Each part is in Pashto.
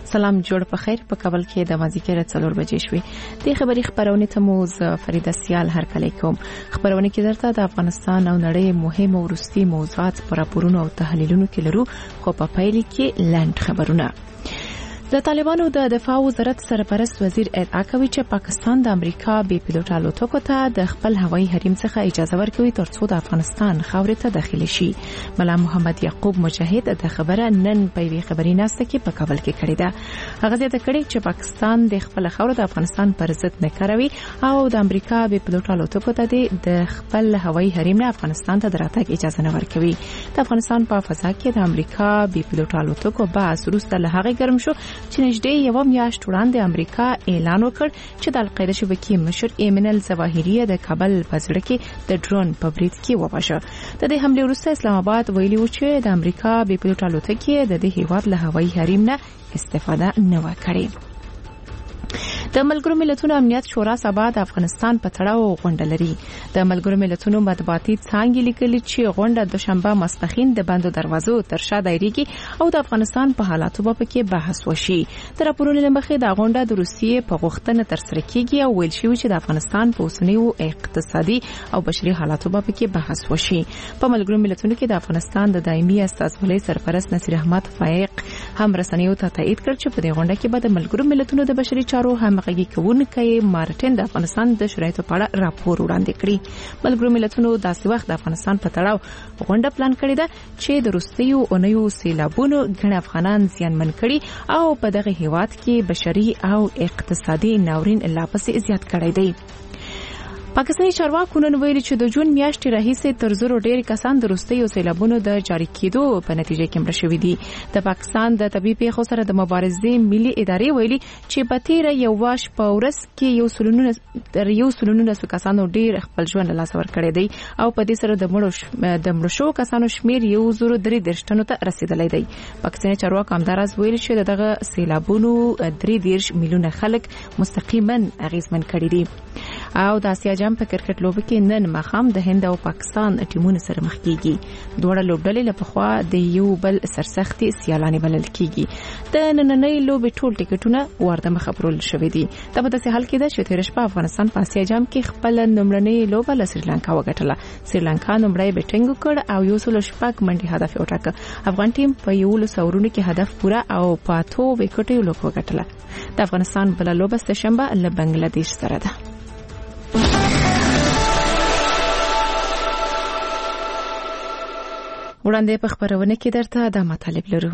سلام جوړ په خیر. په کابل کې د مازیګر 4 بجې شوې. د خبري خبرونه ته مو فریده سیال هرکلی کوم. خبرونه کې درته د افغانستان او نړۍ مهم او وروستي موضوعات پر راپورونو او تحلیلونو کې لرو، خو په پیل کې لاند خبرونه. د طالبانو د دفاع وزارت سرپرست وزیر ادعا کوي چې پاکستان د امریکا بي پيلوټ الوتکو ته د خپل هوایي حریم څخه اجازه ورکوي ترڅو د افغانستان خاورې ته داخلي شي. ملا محمد یعقوب مجاهد د خبره نن په وی خبري ناسته کې په کابل کې کړې ده. هغه زیاته کړې چې پاکستان د خپل خاور د افغانستان پر ضد نه کاروي او د امریکا بي پيلوټ الوتکو ته د خپل هوایي حریم نه افغانستان ته دراتګ اجازه نه ورکوي. د افغانستان په فضا کې د امریکا بي پيلوټ الوتکو باس وروسته له هغه ګرم شو چې نږدې یو میاشت وړاندې امریکا اعلان وکړ چې د القاعده شبکې مشر ایمن الظواهری د کابل په ځړ کې د ډرون په برید کې ووژل. د دې حمله وروسته اسلام آباد ویلي و چې د امریکا بي پيلوټ الوتکې د دې هیواد له هوایي حریم نه استفاده نه وکړي. د ملګرو ملتونو امنیت شورا سبا د افغانستان په تړاو غونډه لري. د ملګرو ملتونو مطبوعاتي څانګې لیکلي چې غونډه دوشنبه ماسپښین د بندو دروازو تر شا دایریږي او د افغانستان په حالاتو په کې بحث وشي. د راپورونو لمخې د غونډه د روسیې په غوښتنه ترسره کیږي او ویل شوی چې د افغانستان په اوسنیو اقتصادي او بشري حالاتو په کې بحث وشي. په ملګرو ملتونو کې د افغانستان د دایمي استازولۍ سرپرست نصیر احمد فائق هم رسنیو ته تایید کړ چې په دې غونډه کې به د ملګرو ملتونو د بشري چارو همغږي کوونکی مارټین د افغانستان د شرایطو په اړه راپور وړاندې کړی. ملګرو ملتونو داسې وخت د افغانستان په تړاو غونډه پلان کړې ده چې د روسیو اونیو سیلابونو ګڼ افغانان زیانمن کړي او په دغه هیواد کې بشري او اقتصادي ناورین لا پسې زیات کړی دی. پاکستاني چارواکو نن ویلي چې د جون میاشتې راهیسې تر زرو ډېر کسان د روسیو سیلابونو د جاري کېدو په نتیجه کې مړه شوي دي. د پاکستان د طبي پیښو سره د مبارزې ملي ادارې ویلي چې په تیره یو واش په ورځ کې یو سلونونه کسانو ډېر خپل ژوند له لاسه ورکړی دی او په دې سره د مړو شوو کسانو شمیر 1.3 ته رسیدلی دی. پاکستاني چارواکو همداراز ویلي چې دغه سیلابونو 3 میلیونه خلک مستقیما اغیزمن کړي دي. او د آسیا جام په کرکټ لوبه کې نن مخام د هند او پاکستان ټیمونو سره مخ کیږي. دوه لوبډلې له پخوا د یو بل سرسختي سیالانې بلل کیږي. د نننۍ لوبې ټول ټیکټونه ورته مخبرول شوې دي. دا په داسې حال کې ده چې تیر شپه افغانستان په آسیا جام کې خپل نمړنۍ لوبه له سریلانکا وګټله. سریلانکا نمړی بیټینګ وکړ او 106 منډي هدف وټاکه. افغان ټیم په 11 اورونو کې هدف پورا او په 8 وکټو لوب وګټله. د افغانستان بل لوبه سهشنبه له بنگلاديش سره ده. وړاندې په خبرونه کې درته دا مطالب لرو.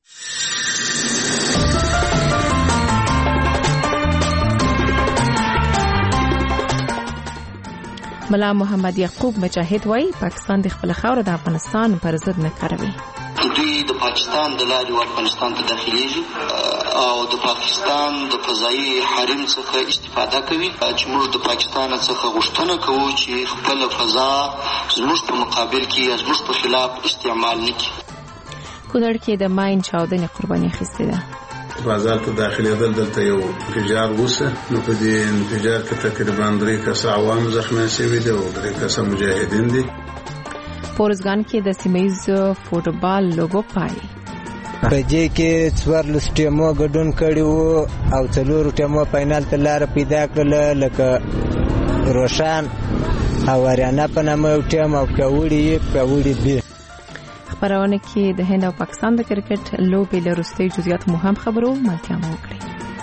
ملا محمد یعقوب مجاهد وايي پاکستان د خپل خاور د افغانستان پر ضد نه کاروي. دوی د پاکستان د لارې افغانستان ته داخليږي او د پاکستان د فضایي حریم څخه استفاده کوي چې موږ د پاکستان څخه غوښتنه کوو چې خپل فضا زموږ په مقابل کې زموږ په خلاف استعمال نکړي. کونړ کې د ماین چاودنې قرباني اخیستې ده. بازار ته داخلېدل دلته یو انفجار وسه نو په دې انفجار کې تقریبا 3 کسه عوام زخمي شوي دي او 3 کسه مجاهدین دي. پورزګان کې د سیمایز فوټبال لوبو پای په دې کې 4 ټیمو ګډون کړي وو او 4 ټیمو فائنل ته لار پیدا کړل لکه روشان او اریانا په نامه ټیم او پیاوړي دي. خبرونه کې د هند او پاکستان د کرکټ لوبې له وروستي جزئیات مهم خبرو ملتیا مو کړی.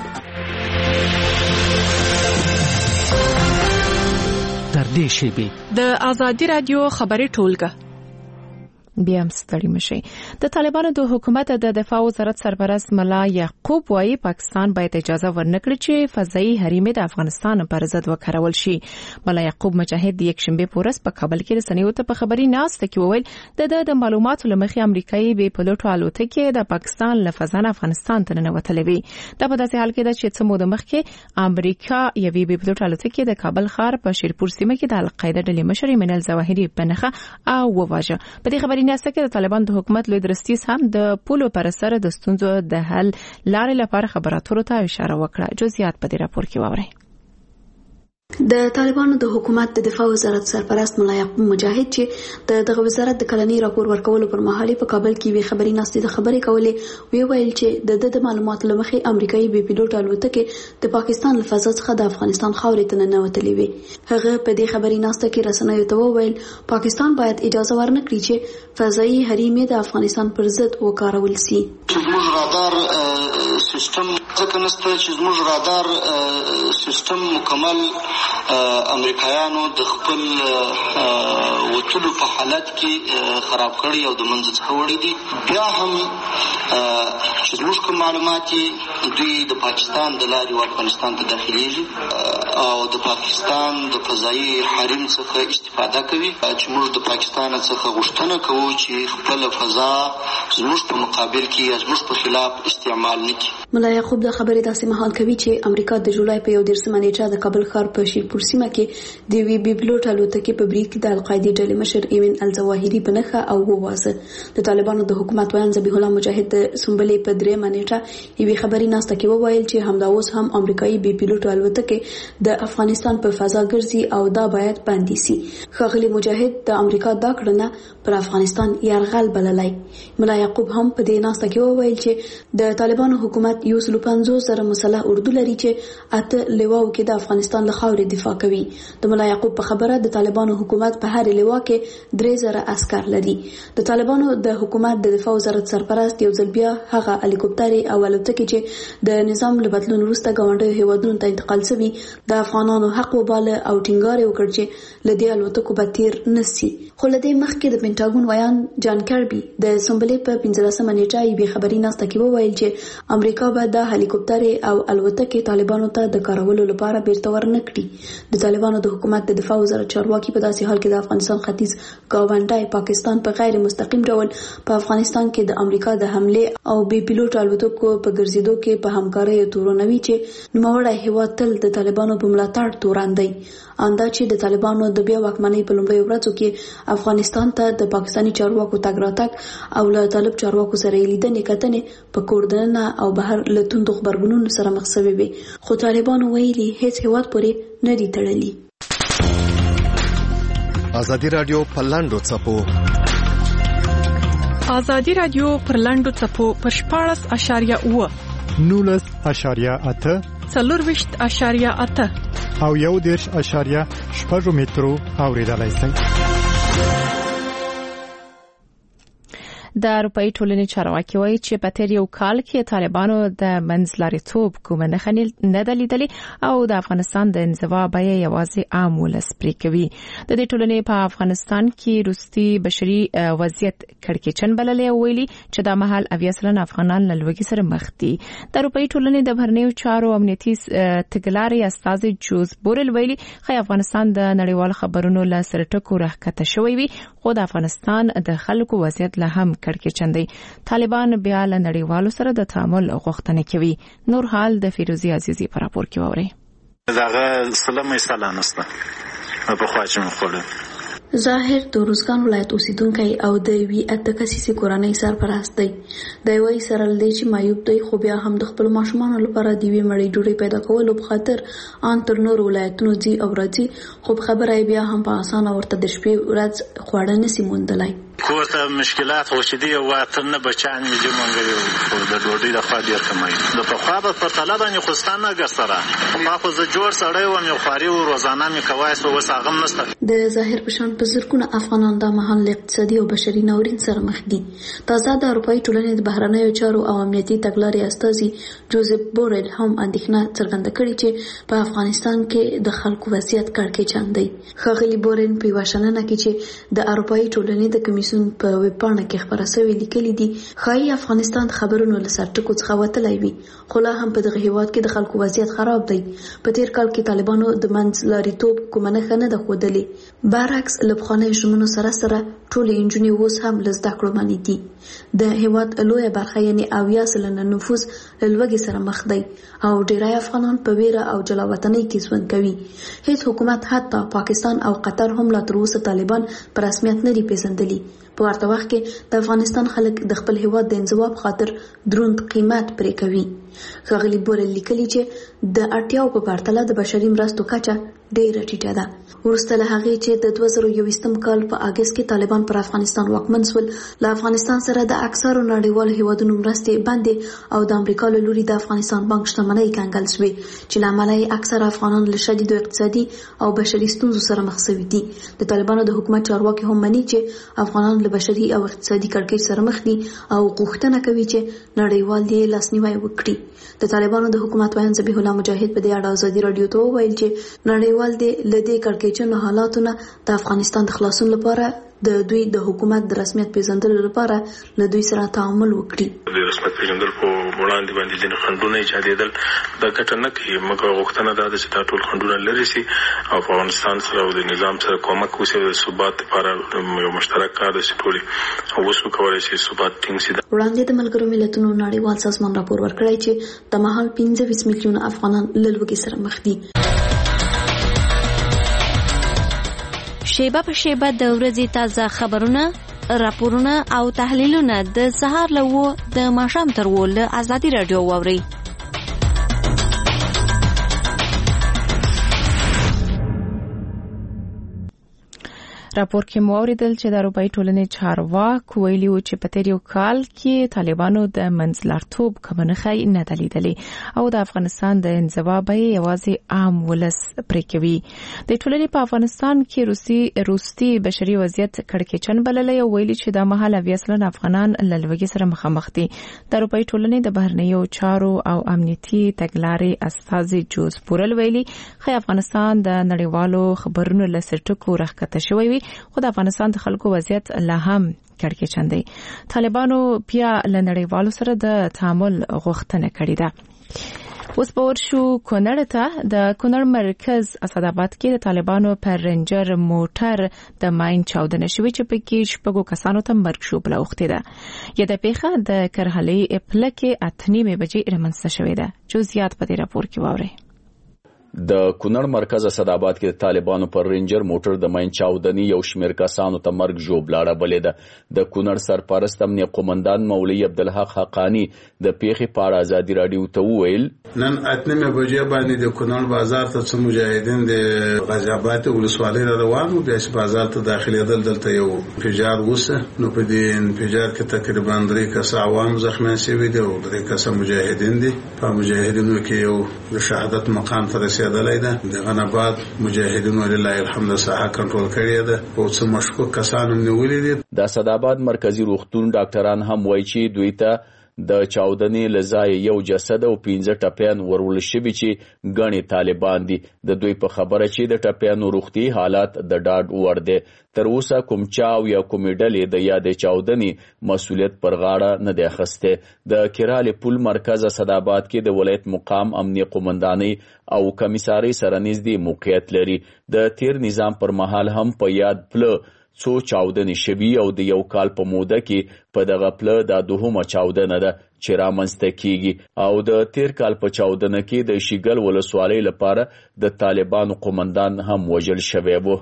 تر دې شی د آزادی رادیو خبري ټولګه بیا هم ستړي مشي. د طالبانو د حکومت د دفاع وزارت سرپرست ملا یعقوب وايي پاکستان باید اجازه ورنکړي چې فضایي حریم د افغانستان پر ضد وکړول شي. ملا یعقوب مجاهد د یکشنبه پورس په کابل کې رسنیو ته په خبري ناسته کې وویل د معلوماتو لمخې امریکایي بي پيلوټ الوتکې د پاکستان له فضا افغانستان ته ننوتلې وي. دا په داسې حال کې ده چې څه موده مخکې امریکا یوې بي پيلوټ الوتکې د کابل ښار په شیرپور سیمه کې د القاعده ډلې مشر ایمن الظواهری په نخښه او وواژه. په دې خبري ناسته کې د طالبان د حکومت لوی درستیز هم د پولو پر سر د ستونزو د حل لارې لپاره خبراتو ته اشاره وکړه. جزئیات په دې راپور کې واورئ. د طالبانو د حکومت د دفاع وزارت سرپرست ملا یعقوب مجاهد چې دغه وزارت د کلنی راپور ورکولو پر مهال په کابل کې وی خبري ناستې د خبرې کولې ویل چې د معلوماتو لمخې امریکایي بي پیلوټ الوتکې د پاکستان له فضا څخه د افغانستان خاورې ته ننوتلې وي. هغه په دې خبري ناسته کې رسنیو ته وویل پاکستان باید اجازه ورنکړي چې فضایي حریم د افغانستان پر ضد وکارول شي. زموږ رادار سیستم ځکه نشته چې زموږ رادار سیستم مکمل امریکایانو د خپل وټلو په حالت کې خراب کړی او د منځ څخه وړي دي. بیا هم چې زموږ کوم معلومات دوی د پاکستان د لارې افغانستان ته داخليږي او د پاکستان د فضایي حریم څخه استفاده کوي چې موږ د پاکستان څخه غوښتنه کوو چې خپل فضا زموږ په مقابل کې زموږ په خلاف استعمال نکړي. ملا یعقوب د خبرې داسې مهال کوي چې امریکا د جولای په 11 نیټه د کابل ښار په شیرپور سیمه کې د وی بي پیلوټ الوتکې په بریټ کې د القاعده ډلې مشر ایمن الظواهري بنخه او ووازه. د طالبانو د حکومت ویان ذبیح الله مجاهد د سنبلې په 3 نیټه یوې خبري ناسته کې وویل چې همدا اوس هم امریکایي بي پیلوټ الوتکې د افغانستان په فضا ګرځي او دا باید بندي شي. ښاغلي مجاهد د امریکا دا کړنه پر افغانستان یرغل بللای. ملا یعقوب هم په دې ناسته کې وویل چې د طالبانو حکومت 150,000 مسلح اردو لري چې اته لواو کې د افغانستان له خاورې دفاع کوي. د ملا یعقوب په خبره د طالبانو حکومت په هر لوا کې 3,000 عسكر لري. د طالبانو د حکومت د دفاع وزارت سرپرست یو ځل بیا هغه هلیکوپټر او الوتکې چې د نظام له بدلون وروسته ګاونډیو هیوادونو ته انتقال شوي د افغانانو حق وباله او ټینګار وکړ چې لدې الوتکو به تیر نشي. خو لدې مخکې د پینټاګون ویان جان کربي د سنبلې په 15 نیټه یې خبري ناسته کې وویل چې امریکا به د هلیکوپټر او الوتکې طالبانو ته د کارولو لپاره بیرته ورنکړي. د طالبانو د حکومت د دفاع وزارت چارواکي په داسې حال کې د افغانستان ختیځ ګاونډی پاکستان په غیر مستقیم ډول په افغانستان کې د امریکا د حمله او بي پیلوټ الوتکو په ګرځېدو کې په همکارۍ تورنوي چې نوموړی هیواد تل د طالبانو په ملاتړ توراندي. اندا چې د طالبانو د بیا واکمنۍ په لومړیو ورځو کې افغانستان ته د پاکستاني چارواکو تګ راتګ او له طالب چارواکو سره لیدنې کتنې په کوردنه او بهر له توندو خبرګونونو سره مخ شوي وي. خو طالبانو ویلي هیڅ هیواد پورې نه دي تړلي. ازادي رادیو پر لاندو څپو ازادي رادیو پر لاندو څپو پر 14.9 19.8 4.8 او 1.8 مترو اوریدلای شئ. د اروپאי ټولنې چارواکي وایي چې په تیر یو کال کې طالبانو د منځلاریتوب کومه نه ده لیدلې او د افغانستان د انزوا بیه یوازې عام ولس پرې کوي. د دې ټولنې په افغانستان کې روسي بشري وضعیت کړکېچن بللې ویلي چې د مهال 80% افغانان له لوږې سره مخ دي. د اروپאי ټولنې د بهرنیو چارو امنیتي تګلارې استاذ جوز بورل ویلي خو افغانستان د نړیوال خبرونو له سرټکو راکته شوی وي خو د افغانستان د خلکو وضعیت له هم کړکېچن دی. طالبان بیا له نړیوالو سره د تعامل غوښتنه کوي. نور حال د فیروزی عزیزی پر راپور کې ووري. داغه سلامه سلامسته په خواجه مخوله ظاهر د روزګان ولایت اوسیدونکی او د وی اتکسیسي کورنۍ سرپرست دی. د وی سره لدی چې مایوب دی خو بیا هم د خپل ماشومان لپاره دی وی مړی ډوډۍ پیدا کولو په خاطر ان تر نور ولایتونو دی او راځي خو خبره بیا هم په اسانه ورته د شپې ورځ خواړه نسی موندلای. کوته مشکلات خو چې دی واتر نه بچان می جمعونګي خو د ډوډۍ د خوا ډیر کمای د په خوا په طلب باندې خوستانه ګرځره ما خو ز جوړ سړی و مې خوري او روزانه می کوای سو وساغم نسته. د ظاهر پشان په زرګونه افغانان د محل اقتصادي او بشري ناورین سره مخ دي. تازه د اروپאי ټولنې د بهرنیو چارو او امنیتي تګلارې استاذ جوزف بورل هم اندېښنه څرګنده کړې چې په افغانستان کې د خلکو وضعیت کړکېچن دی. ښاغلي بورل په واشنګټن کې چې د اروپאי ټولنې د کمیسیون په ویب پاڼه کې خبره شوې لیکلي دي خایي افغانستان خبرونو له سرټکو څخه وتلی وي خو لا هم په دغه هیواد کې د خلکو وضعیت خراب دی. په تیر کال کې طالبانو د منځلاریتوب کومه نښه نه ده ښودلې. برعکس له پخوانیو ژمنو سره ټولې انجونې اوس هم له زده کړو باندې دي. د هیواد لویه برخه یعنې 80% نفوس له لوږې سره مخ دی او ډیری افغانان په ویره او جلاوطنۍ کې ژوند کوي. هیڅ حکومت حتی پاکستان او قطر هم لا تر اوسه طالبان په رسمیت نه دي پیژندلي. په ورته وخت کې د افغانستان خلک د خپل هیواد د انزوا په خاطر دروند قیمت پرې کوي. ښاغلي بورل لیکلي چې د اړتیاو په پرتله د بشري مرستو کچه ډېره ټیټه ده. وروسته له هغې چې د 2021 کال په اگست کې طالبان پر افغانستان واکمن شول، له افغانستان سره د اکثرو نړیوالو هیوادونو مرستې بندې او د امریکا له لوري د افغانستان بانک شتمنۍ کنګل شوې چې له امله یې اکثره افغانان له شدیدو اقتصادي او بشري ستونزو سره مخ شوي دي. د طالبانو د حکومت چارواکي هم مني چې افغانان له بشري او اقتصادي کړکېچ سره مخ دي او غوښتنه کوي چې نړیوال دې لاسنیوی وکړي. د طالبانو د حکومت وایي ذبیح الله مجاهد په دې اړه ازادي رادیو ته وویل چې نړیوال دې له دې کړکېچنو حالاتونه د افغانستان د خلاصون لپاره د دوی د حکومت د رسمیت پیژندلو لپاره له دوی سره تعامل وکړي. د رسمیت پیژندل په وړاندې باندې ځینې خنډونه ایجادېدل د ګټه نه کوي، مګر غوښتنه دا ده چې دا ټول خنډونه لرې شي او په افغانستان سره او د نظام سره کومک وشي د ثبات لپاره یو مشترک کار دی چې ټولې اوس وکولی شي ثبات ټینګ شي. وړاندې د ملګرو ملتونو نړیوال سازمان راپور ورکړی چې د مهال 15 میلیونه افغانان له لوږې سره مخ دي. شیبه په شیبه د ورځې تازه خبرونه، راپورونه او تحلیلونه د سهار له 9 د ماښام تر 10 له ازادي رادیو واورئ. راپور کې مو اوریدل چې د اروپایي ټولنې چارواکو ویلي و چې په تیر یو کال کې طالبانو د منځلارتوب کمنخۍ نه دلیدلې او د افغانستان د انزوا بیې یوازې عام ولس پرې کوي. د ټولنې په افغانستان کې روسي بشري وضعیت کړکېچن بللی او ویلي چې د مهال 20 افغانان له لوږې سره مخامخ دي. د اروپایي ټولنې د بهرنیو چارو او امنیتي تګلارې استازي جوز پورل ویلي خو افغانستان د نړیوالو خبرونو له سرټکو راښکته شوی وي، خو د افغانستان د خلکو وضعیت لا هم کړکېچن دی. طالبانو بیا له نړیوالو سره د تعامل غوښتنه کړې ده. اوس به ورشو کونړ ته. د کونړ مرکز اسداباد کې د طالبانو پر رنجر موټر د ماین چاودنه شوې چې پکې 6 کسانو ته مرګ شو بل وخت ده. یا د پیښه د کرهلي پلکې 8:30 بجې رمنځته شوې ده. جزئیات په دې راپور کې واورئ. د کونړ مرکز اسداباد کې د طالبانو پر رینجر موټر د ماین چاودنې یو شمېر کسانو ته مرګ ژوبلاړه بلې ده. د کونړ سرپرست امنیه قومندان مولوي عبدالحق حقانی د پیښې په اړه ازادي رادیو ته وویل نن 8:30 بجې باندې د کونړ بازار ته څو مجاهدین د غازی آباد ولسوالۍ روان وو. بیا چې بازار ته داخلېدل دلته یو انفجار وسه، نو په دې انفجار کې تقریبا 3 کسه عوام زخمیان شوي دي او 3 کسه مجاهدین دي. په مجاهدینو کې یو د شهادت مقام ته رسېدلی ده. د غنباد مجاهدینو لله الحمد ساحه کنټرول کړې ده او څو مشکوک کسان هم نیولي دي. د اسداباد مرکزی روغتون ډاکټران هم وایي چې دوی ته د چاودنې لزای یو جسد او 15 ټپیان ورول شوي چې غني طالبان دي. د دوی په خبره چې د ټپیانو روغتي حالات د ډاډ وړ دي. تر اوسه کوم چاو یا کومې ډلې د یادې چاودنې مسؤلیت پر غاړه نه دی اخیستی. د کراله پل مرکز اسداباد کې د ولایت مقام امنیه قومندانۍ او کمیسارۍ سره نږدې موقعیت لري. د تیر نظام پر مهال هم په یاد پله څو چاودنې شوي او د یو کال په موده کې په دغه پله دا دوهمه چاودنه ده چې رامنځته کیږي. او د تیر کال په چاودنه کې د شیګل ولسوالۍ لپاره د طالبانو قومندان هم وژل شوی و.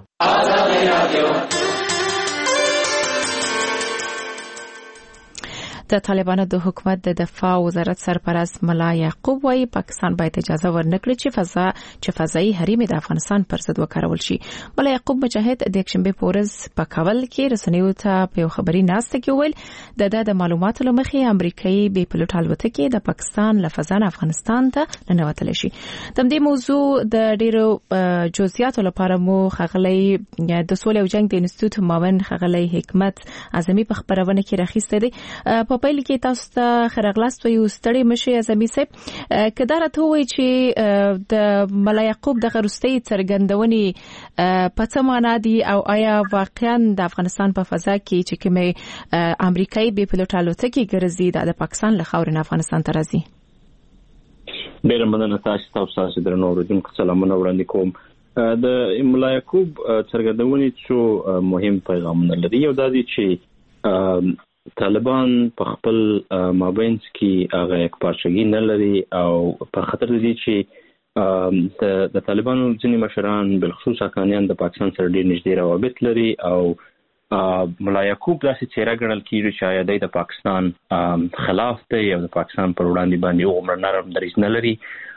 د طالبانو د حکومت د دفاع وزارت سرپرست ملا یعقوب وايي پاکستان باید اجازه ورنکړي چې فضایي حریم د افغانستان پر ضد وکارول شي. ملا یعقوب مجاهد د یکشنبه په ورځ په کابل کې رسنیو ته په خبري ناسته کې ویل د معلوماتو لمخې امریکایي بې پلوټ الوتکې د پاکستان له فضا افغانستان ته ننوتلی شي. د دې موضوع د ډیرو جزئیاتو لپاره مو خغلی د سولې او جنگ د انسټیټیوټ معاون خغلی حکمت اعظمي په خبرونه کې راخیسته دي. په پیل کې تاسو ته خرغلاست وي ستړي مشي اعظمي صاحب کدارت وي چې د ملا یعقوب د غرستۍ څرګندونې په څه معنا دي او آیا واقعا د افغانستان په فضا کې چې کومه امریکایي بې پلوټ الوتکې ګرځي د پاکستان له خاورې افغانستان ته راځي؟ ډېر مننه تاسو درنو اوریدونکو سلامونه وړاندې کوم. د ملا یعقوب څرګندونې څو مهم پیغامونه لري. یو دا دی چې طالبان په خپل مابینځ کې هغه یک پارچګي نه لري او په خطر دي چې د طالبانو ځینې مشران بالخصوص حقانیان د پاکستان سره ډېر نږدې روابط لري او ملا یعقوب داسې څېره ګڼل کېږي چې دی د پاکستان خلاف دی او د پاکستان پر وړاندې باندې عمر نرم دریځ نه لري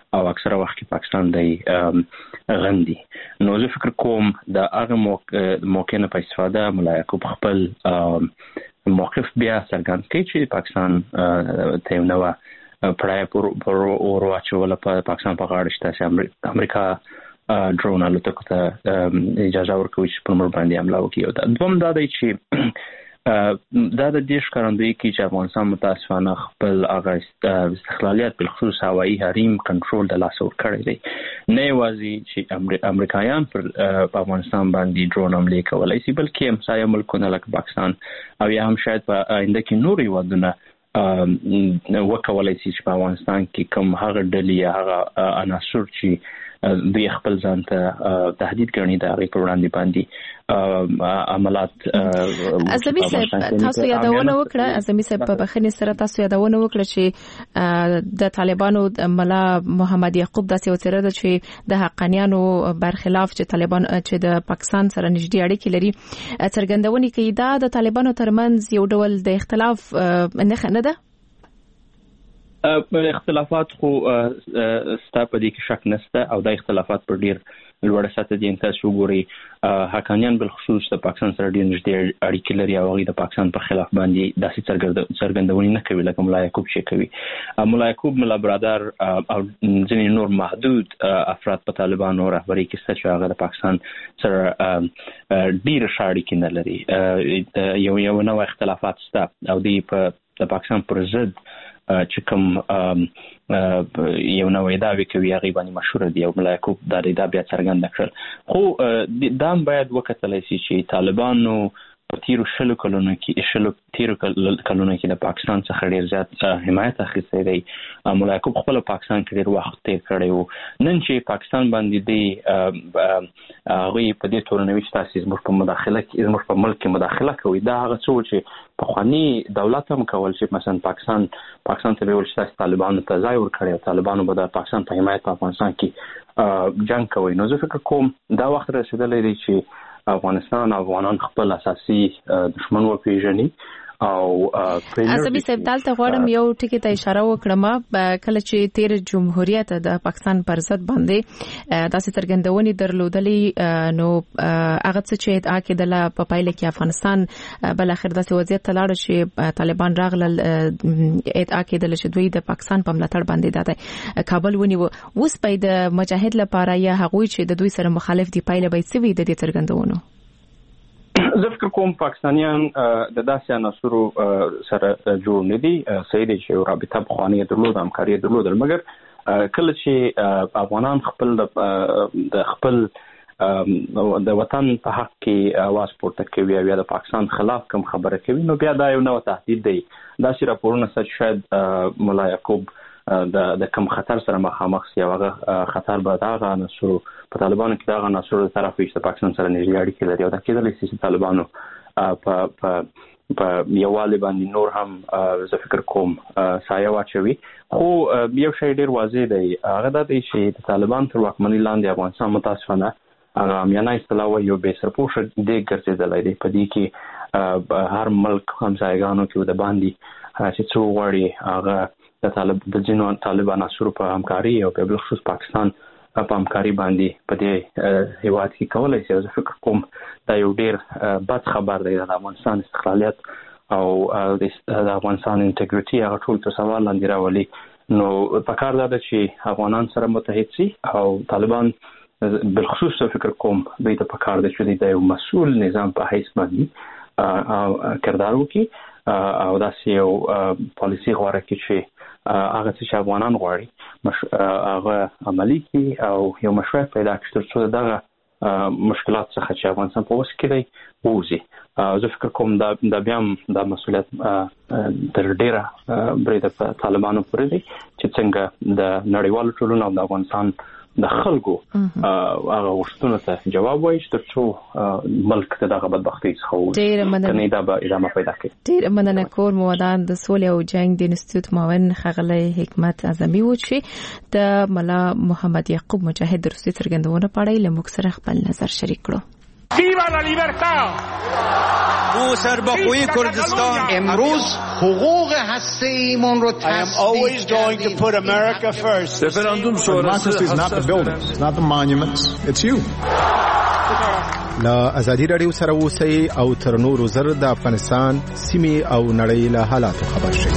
او اکثره وخت کې پاکستان د غندي. نو زه فکر کوم د هغه موقع نه په استفاده ملا یعقوب خپل موقف بیا څرګند کړي چې پاکستان ته نو پړای پر اور واچول په پاکستان په غاړه شته چې امریکا ډرون الوتکو ته اجازه ورکوي چې پر مر باندې حمله وکړي. او دوم دا دی چې دا د دې ښکارندوی کې چې افغانستان متاسفانه خپل هغه استقلالیت بالخصوص هوایي حریم کنټرول د لاس ور کړی دی. نه یوازې چې امریکایان پر افغانستان باندې ډرون حمله کولای شي بلکې همسایه ملکونه لکه پاکستان او یا هم شاید په آینده کې نور هیوادونه وکولای شي چې په افغانستان کې کوم هغه ډلې یا هغه عناصر چې دوی خپل ځان ته تهدید ګڼي د هغې پر وړاندې باندې عملات. اعظمي صاحب تاسو یادونه وکړه، اعظمي صاحب په بخښنې سره تاسو یادونه وکړه چې د طالبانو ملا محمد یعقوب داسې وڅیره ده چې د حقانیانو برخلاف چې طالبان چې د پاکستان سره نږدې اړیکې لري څرګندونې کوي. دا د طالبانو ترمنځ یو ډول د اختلاف نښه نه ده؟ اختلافات خو ستا په دې کې شک نشته او دا اختلافات پر ډیر لوړه سطح دي. تاسو ګورئ حقانیان بالخصوص د پاکستان سره ډیر نږدې اړیکې لري او هغوی د پاکستان په خلاف باندې داسې څرګندونې نه کوي لکه ملا یعقوب چې کوي. ملا یعقوب، ملا برادر او ځینې نور محدود افراد په طالبانو رهبرۍ کې شته چې هغه د پاکستان سره ډیر ښه اړیکې نه لري. یو نوع اختلافات شته او دوی د پاکستان پر ضد چې کوم یو نوع ادعاوې کوي هغې باندې مشهوره دي او ملا یعقوب دا ادعا بیا څرګنده کړل. خو دا هم باید وکتلی شي چې طالبانو په تیرو کلونو کې د پاکستان څخه ډېر زیات حمایت اخیستی دی. ملا یعقوب خپل پاکستان کې ډېر وخت تیر کړی و. نن چې پاکستان باندې دی هغوی په دې تورنوي چې تاسې زموږ په ملک کې مداخله کوي، دا هغه څه چې پخواني دولت هم کول چې مثلا پاکستان ته ویل چې تاسې طالبانو ته ځای ورکړی او طالبانو به د پاکستان په حمایت په افغانستان کې جنګ کوي. نو زه فکر کوم دا وخت رسېدلی دی چې افغانستان او افغانان خپل اساسي دشمن وپېژني او اعظمي صاحب دلته غواړم یو ټکی ته اشاره وکړم. کله چې تیر جمهوریت د پاکستان پر ضد باندې داسې څرګندونې درلودلې نو هغه څه چې ادعا کېدله په پایله کې افغانستان بل اخر داسې وضعیت ته لاړ چې طالبان راغلل ادعا کېدله چې دوی د پاکستان په ملاتړ باندې د کابل ونیو. اوس به د مجاهد لپاره یا هغوی چې د دوی سره مخالف دي پایله به څه وي د دې څرګندونو؟ زه فکر کوم پاکستانیان د داسې عناصرو سره جوړ نه دي. صحیح دی چې یو رابطه پخوانۍ درلوده، همکاري درلوده، مګر کله چې افغانان خپل د وطن په حق کې اواز پورته کوي او یا د پاکستان خلاف کوم خبره کوي نو بیا دا یو نوع تهدید دی. داسې راپورونه شته چې شاید ملا یعقوب د کم خطر سره مخامخ شي او هغه خطر به د هغه عناصرو په طالبانو کې د هغه عناصرو د طرف چې پاکستان سره نږدې اړیکې لري او دا کېدلی شي چې طالبانو په یووالي باندې نور هم زه فکر کوم سایه واچوي. خو یو شی ډېر واضح دی، هغه دا دی چې د طالبان تر واکمنۍ لاندې افغانستان متاسفانه هغه عامیانه اصطلاح وایي یو بې سرپوشه دیګ ګرځېدلی دی. په دې کې هر ملک همسایګانو کې د باندې چې څو غواړي هغه د ځینو طالب عناصرو په همکاري او په بالخصوص پاکستان په همکاري باندې په دې هیواد کې کولی شي. زه فکر کوم دا یو ډېر بد خبر دی. د افغانستان استقلالیت او د افغانستان انټیګریټي هغه ټول په سوال لاندې راولي. نو پکار دا ده چې افغانان سره متحد شي او طالبان بالخصوص فکر کوم دوی ته پکار ده چې د یو مسؤل نظام په حیث باندې کردار وکړي او داسې یو پالیسي غوره کړي چې هغه څه چې افغانان غواړي هغه عملي کړي او یو مشروعیت پیدا کړي تر څو دغه مشکلات څخه چې افغانستان په وس کې دی ووځي. زه فکر کوم دا بیا هم دا مسؤلیت تر ډېره برید په طالبانو پورې دی چې څنګه د نړیوالو ټولنو او د افغانستان د خلکو هغه غوښتنو ته جواب وایي تر څو ملک ته دغه بدبختۍ څخه ووځي. کنې دا به ادامه پیدا کړي. ډېره مننه. کور مودان د سولې او جنګ د انسټیټیوټ معاون ښاغلی حکمت اعظمي و چې د ملا محمد یعقوب مجاهد د روسیې څرګندونه په اړه له موږ سره خپل نظر شریک کړو. ویوا لا لیبرتا! او سربخویی کردستان امروز حقوق هسته‌ایمون رو تثبیت کردیم. رفراندوم شورای is not the buildings, not the monuments, it's you. لا ازادي رادیو سره اوسئ او تر نورو زر د افغانستان سیمه او نړۍ له حالاتو خبر شئ.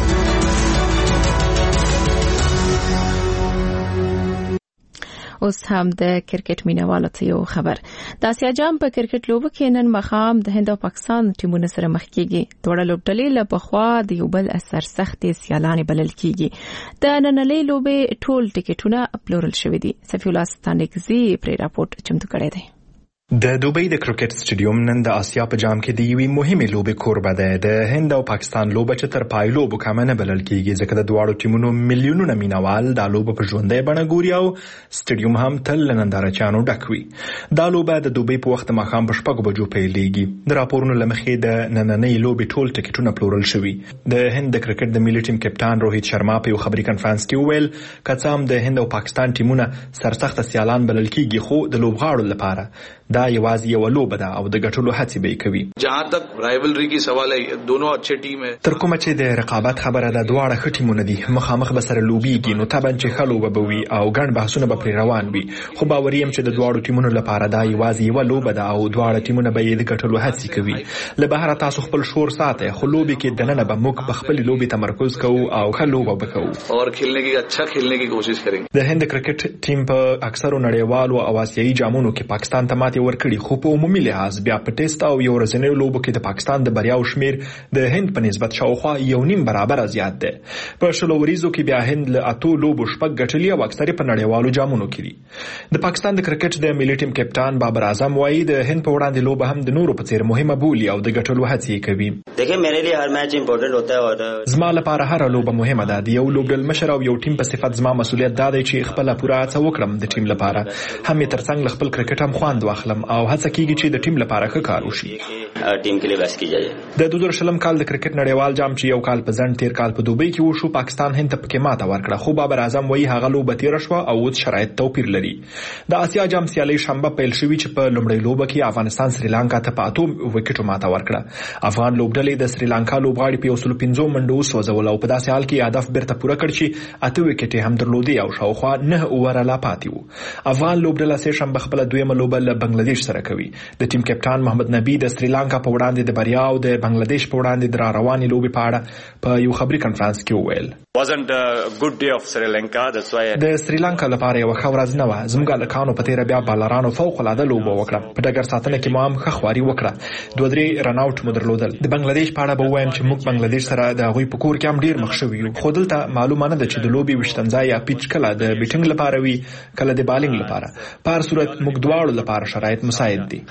اوس هم د کرکټ مینوالو ته یو خبر. د اسیا جام په کرکټ لوبو کې نن مخام د هند او پاکستان ټیمونو سره مخ کیږي. دواړه لوبډلې له پخوا د یو بل اثر سختې سیالانې بلل کیږي. د نننۍ لوبې ټول ټیکټونه پلورل شوي دي. صفی الله ستانکزی پر راپورټ چمتو کړی دی. د دوبۍ د کرکټ سټیډیوم نن د آسیا په جام کې د یوې مهمې لوبې کوربه ده. د هند او پاکستان لوبه چې تر پای لوبو کم نه بلل کیږي ځکه د دواړو ټیمونو میلیونونه مینوال دا لوبه په ژوندۍ بڼه ګوري او سټیډیوم هم تل نندارچیانو ډک وي. دا لوبه د دوبۍ په وخت ماښام په 6 بجو پیلېږي. د راپورونو له مخې د نننۍ لوبې ټول ټیکټونه پلورل شوي. د هند د کرکټ د ملي ټیم کپتان روهیت شرما په یو خبري کانفرنس کې وویل که څه هم د هند او پاکستان ټیمونه سرسخت سیالان بلل کیږي خو د لوبغاړو لپاره دا یوازې یو لوبه ده او د ګټلو هڅې به کوي. جهاں تک رائیولری کی سوال ہے دونوں اچھے ټیم ہے. تر کومه چې د رقابت خبره ده دواړه ښه ټیمونه دي. مخامخ به سره لوبيږي نو طبعا چې ښه لوبه به وي او ګڼ بحثونه به پر روان وي. خو باوري یم چې د دواړو ټیمونو لپاره دا یوازې یو لوبه ده او دواړه ټیمونه به یې د ګټلو هڅې کوي. له بهر تاسو خپل شور ساتئ خو لوبي کې دننه به موږ په خپل لوبي تمرکز کوو او ښه لوبه وکړو اور کھیلنے کی اچھا کھیلنے کی کوشش کریں. د هند کرکټ ټیم په اکثرو نړیوالو او آسیایي جامونو کې پاکستان ته ماتې ورکړي خو په عمومي لحاظ بیا په ټیسټ او یو ورځنیو لوبو کې د پاکستان د بریاو شمیر د هند په نسبت شاوخوا 1.5 برابر زیات دی. په شلو وریزو کې بیا هند له 8 لوبو 6 ګټلي او اکثره په نړیوالو جامونو کې دي. د پاکستان د کرکټ د ملي ټیم کپتان بابر اعظم وایي د هند په وړاندې لوبه هم د نورو په څیر مهمه بولي او د ګټلو هڅې کوي. دیکھیں میرے لیے هر میچ امپورټنٹ ہوتا ہے اور زما لپاره هر لوبه مهمه ده. د یو لوبډل مشر او یو ټیم په صفت زما مسؤلیت ده چې خپل پوره هڅه وکړم د ټیم لپاره. هم ترڅنګ خپل کرکټ هم خواند واخلم او هڅه کیږي چې د ټیم لپاره ښه کار وشي. ټیم کې لباس کیږي. د 2000 کال د کرکټ نړیوال جام چې یو کال په ځن تیر کال په دوبۍ کې وشو پاکستان هند ته پکې ماته ورکړه خو بابر اعظم وایي هغه لوبه تیر شو او اوس شرایط توپیر لري. د آسیا جام سیالي شنبه پیل شوې چې په لومړۍ لوبه کې افغانستان سریلانکا ته په 8 وکټو ماته ورکړه. افغان لوبډلې د سریلانکا لوبغاړي په 115 منډو وسوځول او په داسې حال کې هدف بیرته پوره کړ چې 8 وکټې هم درلودي او شاوخوا 9 اوور لا پاتې وو. افغان لوبډله سه شنبه خپل دویمه لوبه له بنگلاديش سره کوي. د ټیم کپتان محمد نبی د سریلانکا په وړاندې د بریا او د بنگلاديش په وړاندې د رواني لوبې په اړه په یو خبري کانفرنس کې وویل wasn't a good day of Sri Lanka, that's why د سریلانکا لپاره یو ښه ورځ نه و. زموږ لکانو په تیر بیا بالرانو فوق العاده لوبه وکړه. په ډګر ساتنه کې مو هم ښه خواري وکړه. 2-3 رن اوټ مو درلودل. د بنگلاديش په اړه به وایم چې موږ بنگلاديش سره د غوي په کور کې هم ډیر مخ شوي یو. خو دلته معلومه نه ده چې د لوبي وشتنځای یا پیچ کله د بیټینګ لپاره وي کله د بالینګ لپاره. په هر صورت موږ دواړو لپاره شرایط مساعد دي.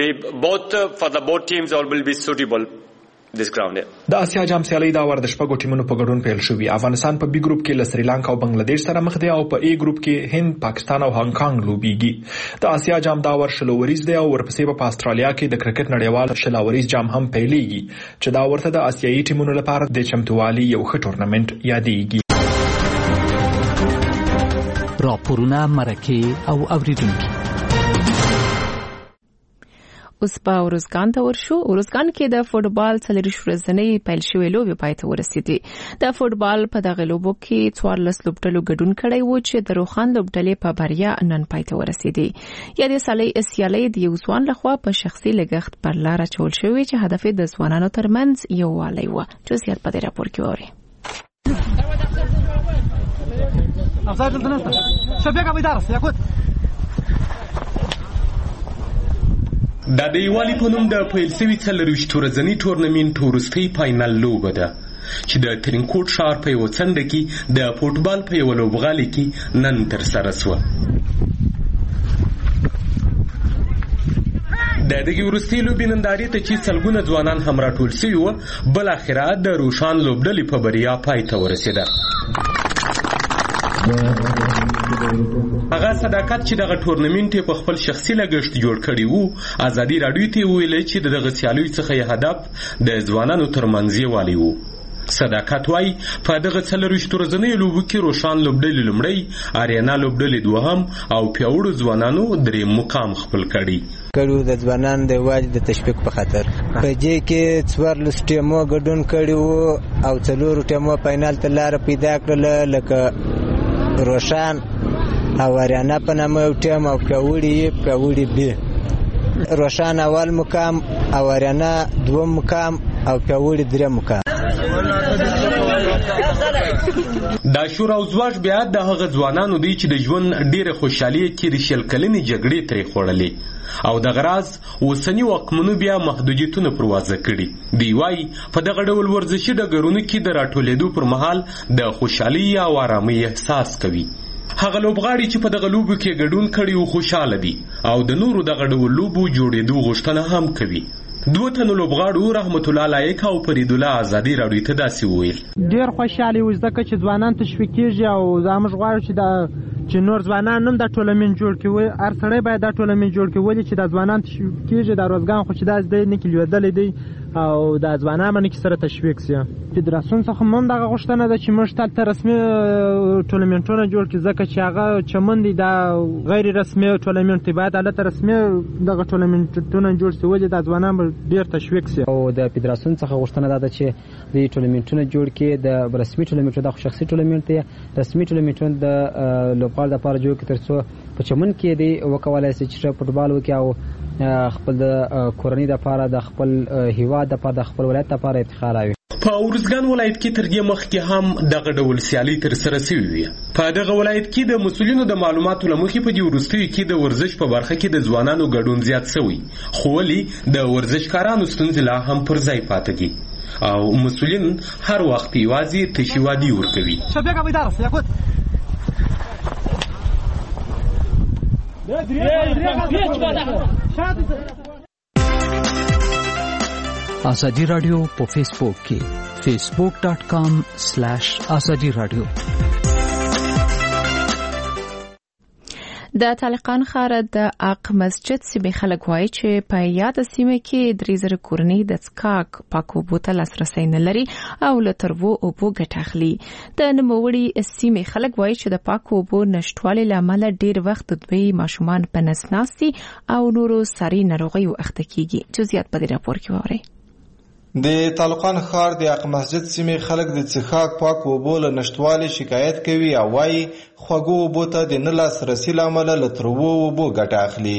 both for the both teams all will be suitable this ground. د آسیا جام سیالي دا ور د شپږو ټیمونو په ګډون پیل شوې. افغانستان په بي ګروپ کې له سریلانکا او بنگلاديش سره مخ دی او په ای ګروپ کې هند، پاکستان او هانګ کانګ لوبيږي. د آسیا جام دا ور شلوریز دی او ورپسې په استرالیا کې د کرکټ نړیوال شلوریز جام هم پیلېږي چې دا ورته د آسیایي ټیمونو لپاره د چمتووالي یو ښه ټورنمنت یادېږي. راپورونه مرکه او اوریدونکو اوس په ورزګان ته ورشو. ورزګان کې د فوټبال څلریش ورځنۍ پیل شوې لوبې پای ته ورسېدې. د فوټبال په دغه لوبو کې 14 لوبډلو ګډون کړی و چې د روخان لوبډلې په بریا نن پای ته ورسېدې. یا د سیالۍ د یو ځوان لخوا په شخصي لګښت پر لار اچول شوی چې هدف د ځوانانو ترمنځ یووالی و. جزئیات په دې راپور کې ووري. افضل دلته شبيكه بيدارس ياخذ د دیوالي په نوم د پیل شوي څلرویشت ورځني ټورنمنټ وروستۍ فاینل لوبه ده چې د ترینکوټ ښار په یوه څنډه کې د فوټبال په یوه لوبغالي کې نن ترسره شوه. د دغې وروستۍ لوبې نندارې ته چې سلګونه ځوانان هم راټول شوي وو بالاخره د روشان لوبډلې په بریا پای ته ورسېده. هغه صداقت چې دغه ټورنمنټ په خپل شخصي لګښت جوړ کړی وو ازادي راډیو ته ویل چې دغه سیالیو څخه هدف د ځوانانو ترمنځ یووالی وو. صداقت وای په دغه 24 ورځنۍ لوبو کې روشان لوبډلې لومړی، آریانا لوبډلې دوهم او پیاوړو ځوانانو درې مقام خپل کړي. د ځوانانو د واجب د تشویق په خاطر په دې کې 14 ټیمو ګډون کړي وو او 4 ټیمو فائنل ته لار پیدا کړل، لکه روشان او آریانا په نامه یو ټیم او پیاوړي بي. روشان اول مقام او آریانا دوم مقام او پیاوړي دریم مقام. دا شور او زواج بیا د هغه ځوانانو دی چې د ژوند ډیره خوشحالي کې رشل کلنې جګړې ترې خوړلې او د غراز وسنی واکمنو بیا محدودیتونه پروازه کړي. دی وای په دغه ډول ورزشي ډګرونو کې د راټولېدو پر مهال د خوشحالي او آرامۍ احساس کوي. هغه لوبغاړي چې په دغه لوبو کې ګډون کړي او خوشاله دي او د نورو دغه ډول لوبو جوړېدو غوښتنه هم کوي. دوه تنو لوبغاړو رحمت الله لایق او فرید الله آزادی راډیو ته داسې وویل: ډیر خوشاله و ځکه چې ځوانان تشویق کیږي او زموږ غواړو چې نور ځوانان هم د ټولنې جوړ کړي. هر سړی باید د ټولنې جوړ کړي چې د ځوانان تشویق کیږي، د روزګان خو چې دا د نه کلیدل دي او د ځوانانو باندې سره تشویق سي. فدراسیون څخه مونږ دغه غوښتنه ده چې موږ ته رسمي ټولنمنټونه جوړ کړي، ځکه چې هغه چمن دي د غیر رسمي ټولنمنټ باید البته رسمي دغه ټولنمنټونه جوړ شي ولې د ځوانانو ډیر تشویق سي. او د فدراسیون څخه غوښتنه ده چې د ټولنمنټونه جوړ کړي، د رسمي ټولنمنټ د شخصي ټولنمنټ دی، رسمي ټولنمنټونه د لوبغاړو لپاره جوړ کړي ترڅو په چمن کې دی وکولای شي چې فوټبال وکړي او خپل د کورنۍ لپاره د خپل هیواد لپاره د خپل ولایت لپاره افتخار وي. په ارزګان ولایت کې تر دې مخکې هم دغه ډول سیالي ترسره شوې وي. په دغه ولایت کې د مسؤلینو د معلوماتو له مخې په دې وروستیو کې د ورزش په برخه کې د ځوانانو ګډون زیات شوی، خو ولې د ورزشکارانو ستونزې لا هم پر ځای پاتې دي او مسؤلین هر وخت یوازې تشې وعدې ورکوي. آزادی رادیو په فیسبوک کې facebook.com/azadi radio. د طالقان ښار د اق مسجد سیمې خلک وایي چې په یاد سیمه کې 3000 کورنۍ د څښاک پاکو اوبو ته لاسرسی نه لري او له تروو اوبو ګټه اخلي. د نوموړي سیمې خلک وایي چې د پاکو اوبو نشټوالي له امله ډیر وخت دوی ماشومان په نسناستي او نورو ساري ناروغیو اخته کیږي. جزئیات په دې راپور کې واورئ. د طالقان ښار د اق مسجد سیمې خلک د څښاک پاکو اوبو له نشټوالي شکایت کوي او وايي خوږو اوبو ته د نه لاسرسي له امله له تروو اوبو ګټه اخلي.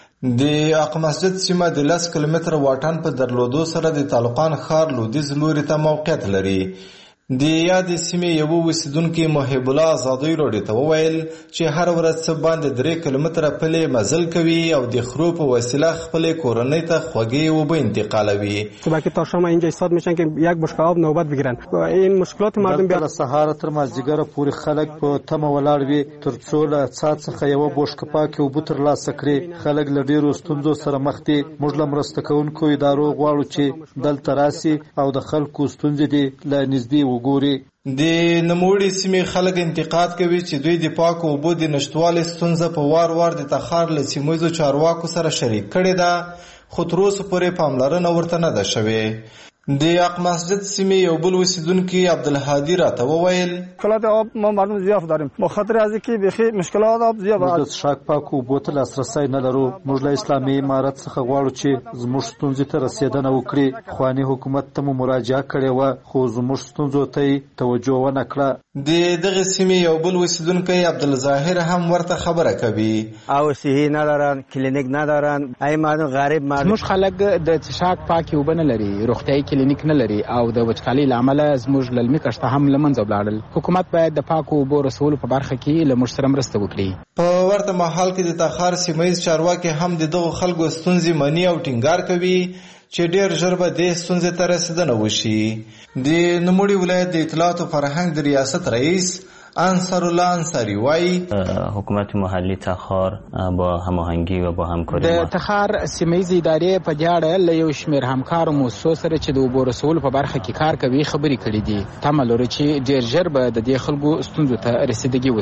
د اق مسجد سیمه د 10 کیلومتره واټن په درلودو سره د طالقان ښار لویدیځ لوري ته موقعیت لري. د یاد سیمې یو اوسیدونکو محب الله آزادی راډیو ته وویل چې هر ورځ څه باندې 3 کیلومتره پلي مزل کوي او د خرو په وسیله خپل کورنۍ ته خوږې اوبه انتقالوي. صبح تا شام اینجا ایستاد میشن که یک بشکه آب نوبت بگیرن. این مشکلات مردم بیا سهار تر مازدیګر پورې خلک په تمه ولاړ وي ترڅو له څاڅ څخه یو بشکه پاکه اوبه تر لاسه کړي. خلک له ډیرو ستونزو سره مخ دي. موږ له مرسته کوونکو ادارو غواړو چې دلته راسي او د خلکو ستونزې دي له نږدې وګوري. د نوموړي سیمې خلک انتقاد کوي چې دوی د پاکو اوبو د نشټوالي ستونزه په وار وار د تخار له سیمویزو چارواکو سره شریک کړې ده، خو تر اوسه پورې پاملرنه ورته نه ده شوې. د اق مسجد سیمې یو بل اوسیدونکي عبدالهادي راته وویل مشکلات آب ما مردم زیاد داریم به خاطر از اینکه بخی مشکلات آب زیاد د څښاک پاکو اوبو ته لاسرسی نه لرو. موږ له اسلامي امارت څخه غواړو چې زموږ ستونزې ته رسیدنه وکړي. خواني حکومت ته مو مراجعه کړې وه خو زموږ ستونزو ته توجه ونه کړه. د دغه سیمې یو بل اوسیدونکی عبدالظاهر هم ورته خبره کوي. او صحي ندارن، کلینیک ندارن، ای مردم غریب مردم. موږ خلک د څښاک پاکي اوبه نه لري، روغتیايي کلینیک نه لري او د وچکالۍ له امله زموږ للمي کښته هم له منځه ولاړل. حکومت باید د پاکو اوبو رسولو په برخه کې له موږ سره مرسته وکړي. په ورته مهال کې د تخار سیمایي چارواکي هم د دغو خلکو ستونزې مني او ټینګار کوي چې ډیر ژر به د ستونزې ته رسیدنه وشي. د نوموړي ولایت د اطلاعات او فرهنګ د ریاست رئیس انصار الله انصاری وای حکومت محلی تخار با هماهنگی و با همکاری د تخار سیمایي ادارې په دې اړه له یو شمېر همکارو مؤسسو سره چې د اوبو رسولو په برخه کې کار کوي خبرې کړې دي. تمه لري چې ډیر ژر به د دې خلکو ستونزو ته رسیدګي وشي.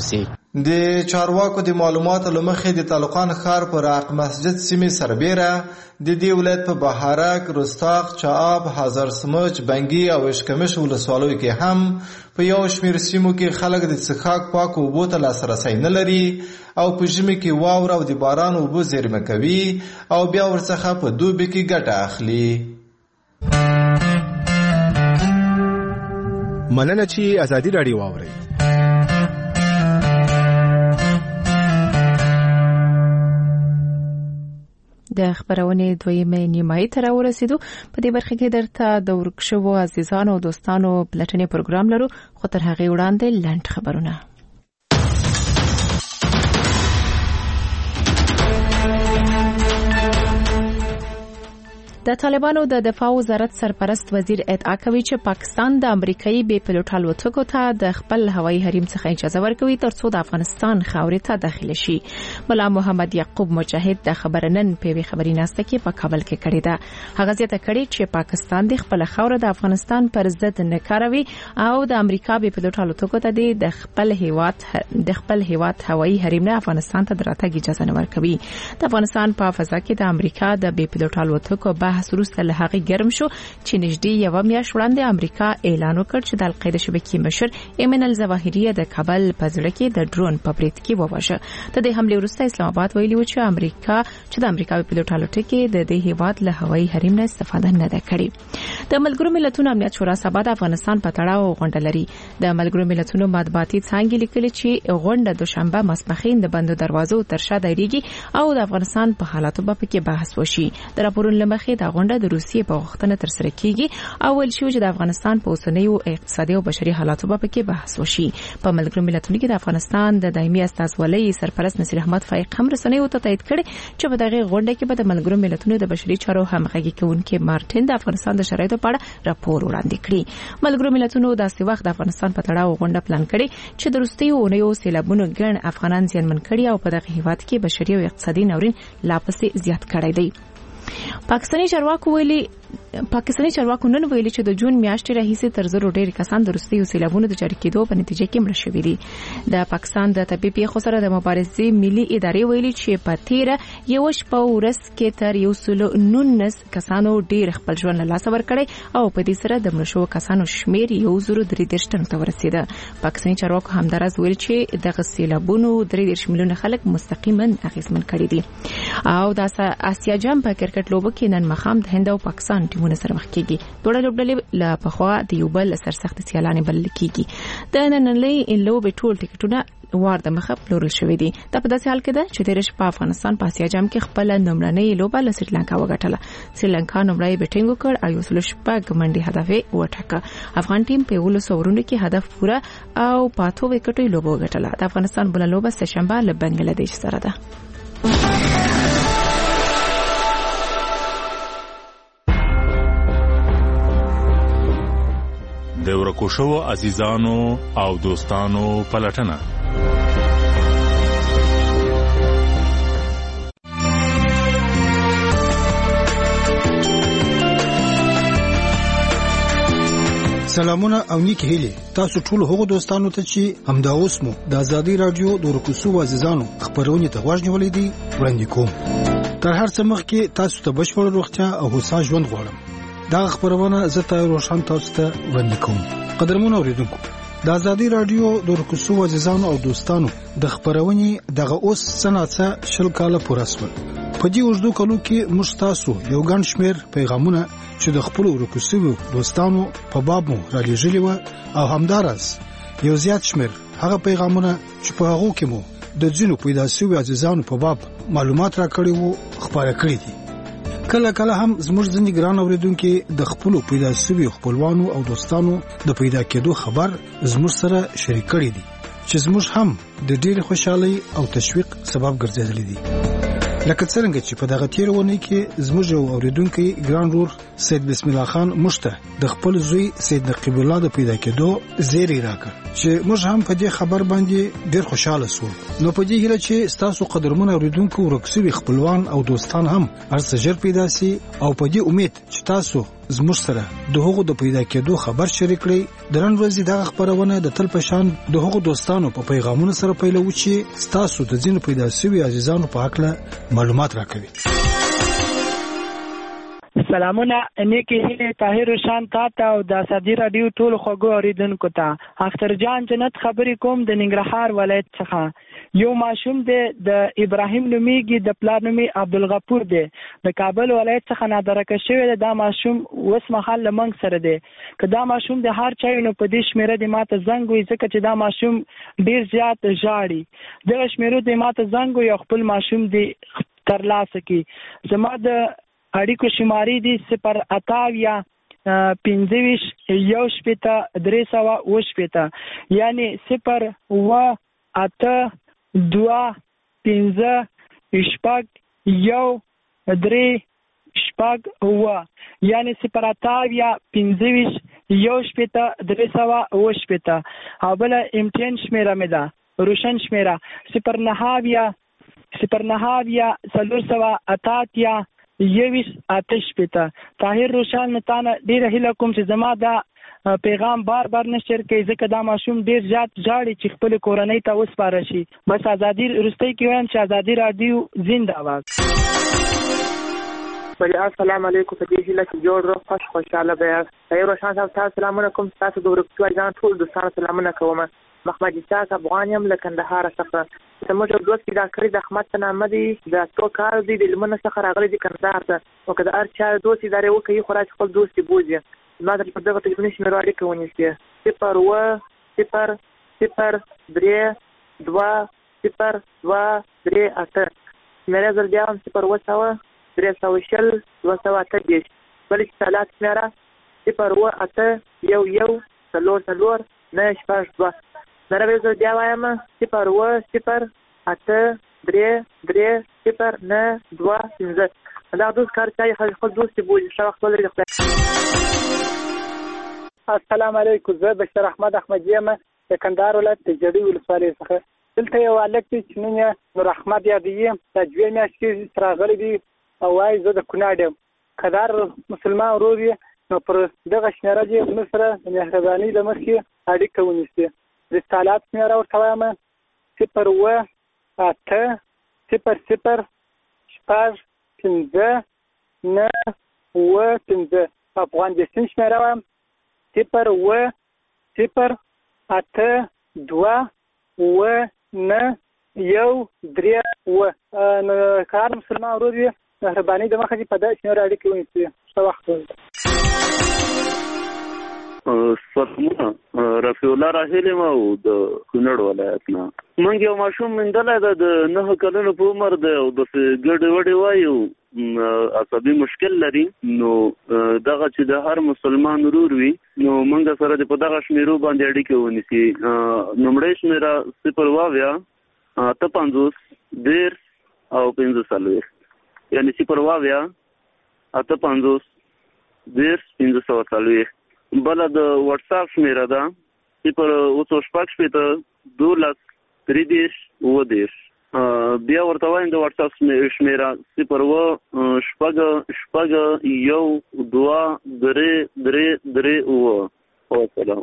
د چارواکو د معلوماتو لمخې د طالقان ښار پر عق مسجد سیمې سربیره د دې ولایت په بهارک، رستاق، چااب، هزار سمج، بنګي او اشکمش ولسوالیو کې هم په یو شمېر سیمو کې خلک د څښاک پاکو اوبو ته لاسرسی نه لري او په ژمي کې واوره او د باران اوبه زیرمه کوي او بیا ورڅخه په دوبي کې ګټه اخلي. مننه چې ازادي راډیو واورئ. د خبرونې دویمه نیمایي ته راورسېدو. په دې برخه کې درته د ورک شوو عزیزانو او دوستانو پلټنې پروګرام لرو، خو تر هغې وړاندې لنډ خبرونه. د طالبانو د دفاع وزارت سرپرست وزیر ادعا کوي چې پاکستان د امریکایي بې پلوټ الوتکو ته د خپل هوایي حریم څخه اجازه ورکوي ترڅو د افغانستان خاورې ته داخل شي. ملا محمد یعقوب مجاهد د خبرنن په وی خبري ناسته کې په کابل کې کړی ده. هغه زیاته کړی چې پاکستان د خپل خاور د افغانستان پر ضد نه کاروي او د امریکا بې پلوټ الوتکو ته د خپل هیواد هوایي حریم نه افغانستان ته دراتګ اجازه نه ورکوي. د افغانستان په فضا کې د امریکا د بې پلوټ الوتکو بحث وروسته له هغې ګرم شو چې نږدې یوه میاشت وړاندې امریکا اعلان وکړ چې د القاعده شبکې مشر ایمن الظواهري د کابل په زړه کې د ډرون په برید کې ووژه. د دې حملې وروسته اسلام آباد ویلي و چې د امریکا په پلوټ الوتکې د دې هیواد له هوایي حریم نه استفاده نه ده کړې. د ملګرو ملتونو امنیت شورا سبا د افغانستان په تړاو غونډه لري. د ملګرو ملتونو مطبوعاتي څانګې لیکلي چې غونډه دوشنبه ماسپښین د بندو دروازو تر شا دایریږي او د افغانستان په حالاتو به پکې بحث وشي. د راپورونو لمخې د غونډه د روسیې په غوښتنه ترسره کیږي او ویل شوی چې د افغانستان په اوسنیو اقتصادي او بشري حالاتو به پکې بحث وشي. په ملګرو ملتونو کې د افغانستان د دایمي استازولۍ سرپرست نصیر احمد فایق هم رسنیو ته تایید کړي چې په دغه غونډه کې به د ملګرو ملتونو د بشري چارو همغږي کوونکي مارټین د افغانستان د شرایطو په اړه راپور وړاندې کړي. ملګرو ملتونو داسې وخت د افغانستان په تړاو غونډه پلان کړي چې د وروستیو اونیو سیلابونو ګڼ افغانان زیانمن کړي او په دغه هیواد کې بشري او اقتصادي ناورین لا پسې زیات کړی دی. پاکستاني چارواکو نن ویلي چې د جون میاشتې راهیسې تر زرو ډېر کسان د وروستیو سیلابونو د جاري کېدو په نتیجه کې مړه شوي دي. د پاکستان د طبي پیښو سره د مبارزې ملي ادارې ویلي چې په تیره یوه شپه ورځ کې تر 119 کسانو ډېر خپل ژوند له لاسه ورکړی او په دې سره د مړه شوو کسانو شمېر 133 تنو ته ورسېده. پاکستاني چارواکو همداراز ویل چې دغه سیلابونو 3 میلیونه خلک مستقیما اغېزمن کړي دي. او د آسیا جام په کرکټ لوبو کې نن مخام د هند او پاکستان ټیمونه سره مخ کېږي. دوه لوبډلې له پخوا د یو بل سرسخت سیالانې بلل کېږي. د نننۍ لوبې ټول ټیکټونه وار د مخه پلورل شوې دي. دا په داسې حال کې ده چې تېره شپه افغانستان په آسیا جام کې خپل لومړنۍ لوبه له سریلانکا وګټله. سریلانکا لومړی بیټینګ وکړ او 106 منډي هدف وټاکه. افغان ټیم په 11 اورونو کې هدف پوره او پاتو وکټې لوبه وګټله. د افغانستان بل لوبه سهشنبه له بنگلاديش سره ده. د ورکو شوو عزیزانو او دوستانو پلټنه. سلامونه او نیک هیله تاسو ټول هغو دوستانو ته چې همدا اوس مو د ازادي رادیو د ورکو شوو عزیزانو خبرونه ته غوږ نیولې دي وړاندې کوم. تر هر څه مخکې تاسو ته بشپړ روغتیا او هوسا ژوند غواړم. دا خبرونه زه ته روشن تاسو ته وړاندې کوم. قدرمن اوریدونکو، د ازادي رادیو د ورکو شوو عزیزانو او دوستانو د خبرونې دغه اوس سناڅه 20 کاله پوره شول. په دې اوږدو کلو کې موږ تاسو یو ګڼ شمېر پیغامونه چې د خپل ورکو شوو دوستانو په باب مو رالیږلي وو او همداراز یو زیات شمېر هغه پیغامونه چې په هغو کې مو د ځینو پیدا شوو عزیزانو په باب معلومات راکړي وو خبره کړې دي. کله کله هم زموږ ځینې ګران اوریدونکو د خپل پیدا شوو خپلوانو او دوستانو د پیدا کېدو خبر زموږ سره شریک کړي دي چې زموږ هم د ډېر خوشحالي او تشویق سبب ګرځېدلی دي. لکه څنګه چې په دغه تیرونه کې زموږ اوریدونکو ګران رور سید بسم الله خان مشته د خپل زوی سید نقیب الله د پیدا کېدو زیری راکړ چې موږ هم په دې خبر باندې ډیر خوشاله شو. نو په دې هیله چې تاسو قدرمن اوریدونکو ورکسوي خپلوان او دوستان هم ارسجر پیدا سي او په دې امید چې تاسو زموږ سره د هغو د پیدا کېدو خبر شریک کړئ. د نن ورځې دغه خبرونه د تل په شان د هغو دوستانو په پیغامونو سره پیلو چې تاسو د ځینو پیدا شوي عزیزانو په حق معلومات راکوي. سلامونه نیکی هیله طاهر شان تا او د ازادي رادیو ټول خوږو اوریدونکو ته اختر جان جنت خبرې کوم د ننګرهار ولایت څخه. یو ماشوم د ابراهیم نومیږي د پلار نومي عبدالغفور دی د کابل ولایت څخه نادرکه شوی دا ماشوم وس محل لمنګ سره دی. که دا ماشوم د هر چا نو په دې شمیره د ماته زنګ وي ځکه چې دا ماشوم ډیر زیات ژاړي. دغه شمیرو د ماته زنګ وي خپل ماشوم دی ترلاسه کی. زما د اړیکو شماري دي 0 25 1 3 یعنی 0 و 8 2 5 شپږ 1 3 شپږ و یعنی 0 25 1 3 او بل امتحان شمیره مې ده روشن شمیره 0 9 یویس آتش پیتا. طاهر روشان نتانه ډیره هیله کوم چې زما دا پیغام بار بار نشر کوي ځکه دا ماشوم ډیر زیات ژاړي چې خپل کورنۍ ته وسپاره شي. بس ازادي رستۍ کې وایم چې ازادي رادیو زنده باد. بله السلام علیکم. په دې هیله چې جوړ روغ خوشحاله به یاست. طاهر روشان صاحب تاسو سلامونه کوم. تاسو د ورکسو ځان ټول دوستانو سلامونه کوم. محمد اسحاق افغان یم له کندهار څخه. زموږ دوست پیدا کړی د احمد په نامه دی د تو کار دی د لمنه څخه راغلی دی کندهار ته. او که د هر چا دوست ادارې وکړي خو راځي خپل دوست بوځي. ما در په دغه تلیفوني شمیرو اړیکه ونیسي 0 0 0 3 2 0 2 3 8 شمیره زر بیا هم 0 300 208 بلې اتصالات شمیره 0 8 1 1 نه شپږ 2 نره زر بیا وایم 0 0 8 3 3 0 نه 2 5 دا دوست کار چای خپل دوست بوځي. ښه وخت ولرئ. السلام علیکم. زه بشیر احمد احمدی یم د کندهار ولایت د جړی ولسوالۍ څخه. دلته یو هلک دی چې نوم یې نور احمد یادوي. د 2 میاشتې راغلی دی او وایي زه د کونړ یم. که دا مسلمان ورور یې نو پر دغه شمیره دې موږ سره د مهربانۍ له مخې اړیکه ونیسي. رسالات شمیره ورته وایم 0 8 0 0 شپږ 15 9 5 افغان دستین شمیره وایم 0 0 8 2 9 1 3 نو کار مسلمان ورور یې مهرباني د مخه په دې شمیره اړیکه ونیسي. ښه وخت. سلامونه رفیع الله راهیل ما او د کونړ ولایت نه. موږ یو ماشوم مندل د 9 کلونو په عمر دی او د ګډ وډ وایو عصبي مشکل لري. نو دغه چې د هر مسلمان ورور وي نو موږ سره د په دغه شمیرو باندې اړیکه ونیسي. نمبر شمیره 0 58 10 او 15 یعنی 0 58 10 15 بل د واتس اپ شمیره ده 0 12 13 10 بیا ورته وایم د واتس اپ شمیره 0 شپږ 1 2 3 او سلام.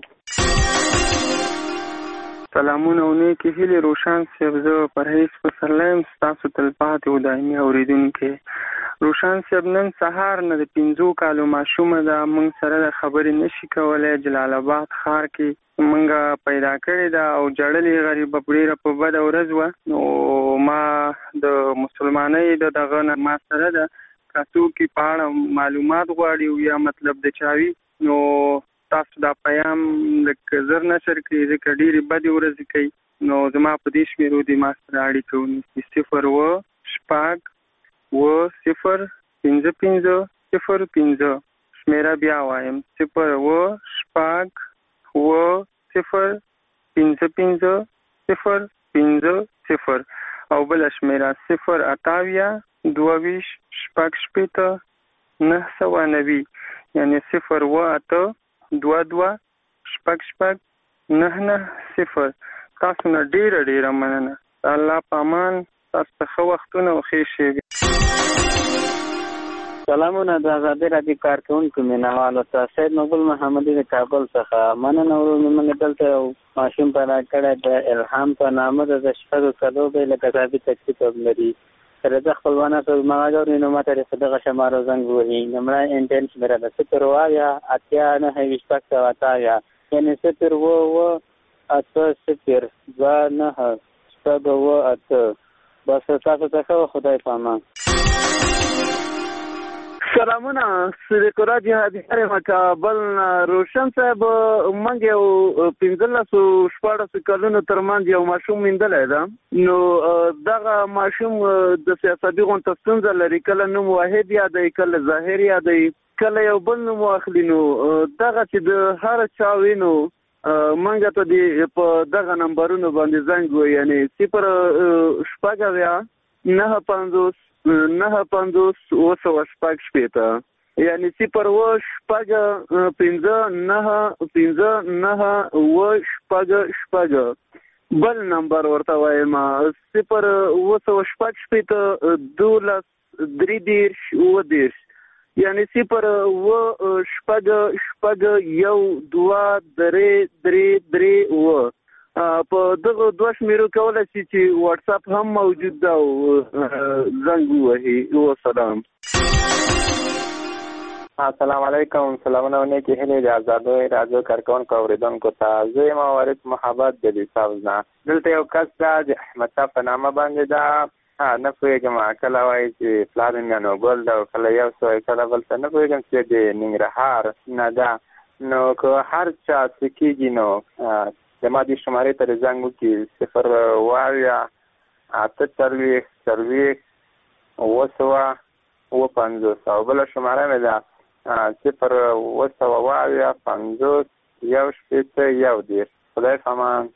سلامونه او نیکی هیلې روشان صاحب. زه پرهیز پسرلی یم ستاسو تلپاتې او دایمي اورېدونکی. روشان صاحب نن سهار نه د 15 کالو ماشومه ده موږ سره د خبرې نشي کولی. جلال آباد ښار کې موږ پیدا کړې ده او جړلې غریبه ډېره په بده ورځ وه. نو ما د مسلمانۍ د دغه نه ما سره ده که څوک په اړه معلومات غواړي او یا مطلب د چاوي نو تاسو دا پیام لکه زر نشر کړئ ځکه ډېرې بدې ورځې کوي. نو زما په دې شمیرو دې ما سره اړیکه ونیسي 0 شپږ 0 15 0 شمیره بیا وایم 0 شپږ 0 15 0 5 او بل شمیره 028 990 یعنی 028 990. تاسو نه ډیره مننه. الله پامان تاسو ته ښه وختونه او ښې شېبې. سلامونه د آزادۍ راډیو کارکوونکو مینهوالو ته. سید مقبول محمدي د کابل څخه مننه. موږ دلته یو ماشوم پیدا کړی د الهام په نامه د 6 کلو دی، لکه ثابت تکلیف لري. سره د خپلوانو په مغاجر نو ماته د دغه شمارو زنګ وهي. نمبر انټنس میرا د 0 یعنی 0 8 بس تاسو ته خدای پامان. سلامونه صدیق الله جهادي کابل. روشن صاحب موږ یو 15-14 کلونو ترمنځ یو ماشوم میندلی ده. نو دغه ماشوم د سیاسي غونډه ستونزه لري، کله نوم واحد یادوي، کله ظاهر یادوي، کله یو بل نوم واخلي. نو دغه چې د هر چا وینو منګه ته دی په دغه نمبرونو باندې زنګ وي، یعنی 0 950 950 یعنی 0 9 بل نمبر ورته وایم 0 یعنی 0 په دغه دوه شمیرو کولای شي چې واتس اپ هم موجود ده او زنګ وهي. والسلام. السلام علیکم. سلامونه و نیکی هیلې د آزادۍ راډیو کارکوونکو اوریدونکو ته. زه یم وارث محبت جدي صاحب نه. دلته یو کس ده د احمد صاحب په نامه باندې ده. نه پوهېږم کله وایي چې پلار یې میانوګل ده او کله یو څه وایي کله بل څه. نه پوهېږم چې د ننګرهار نه ده. نو که هر چا څه کېږي نو زما دې شمارې ته زنګ وکړي 0 8 40 950 او بله شماره مې ده 0 50 خدای پامان.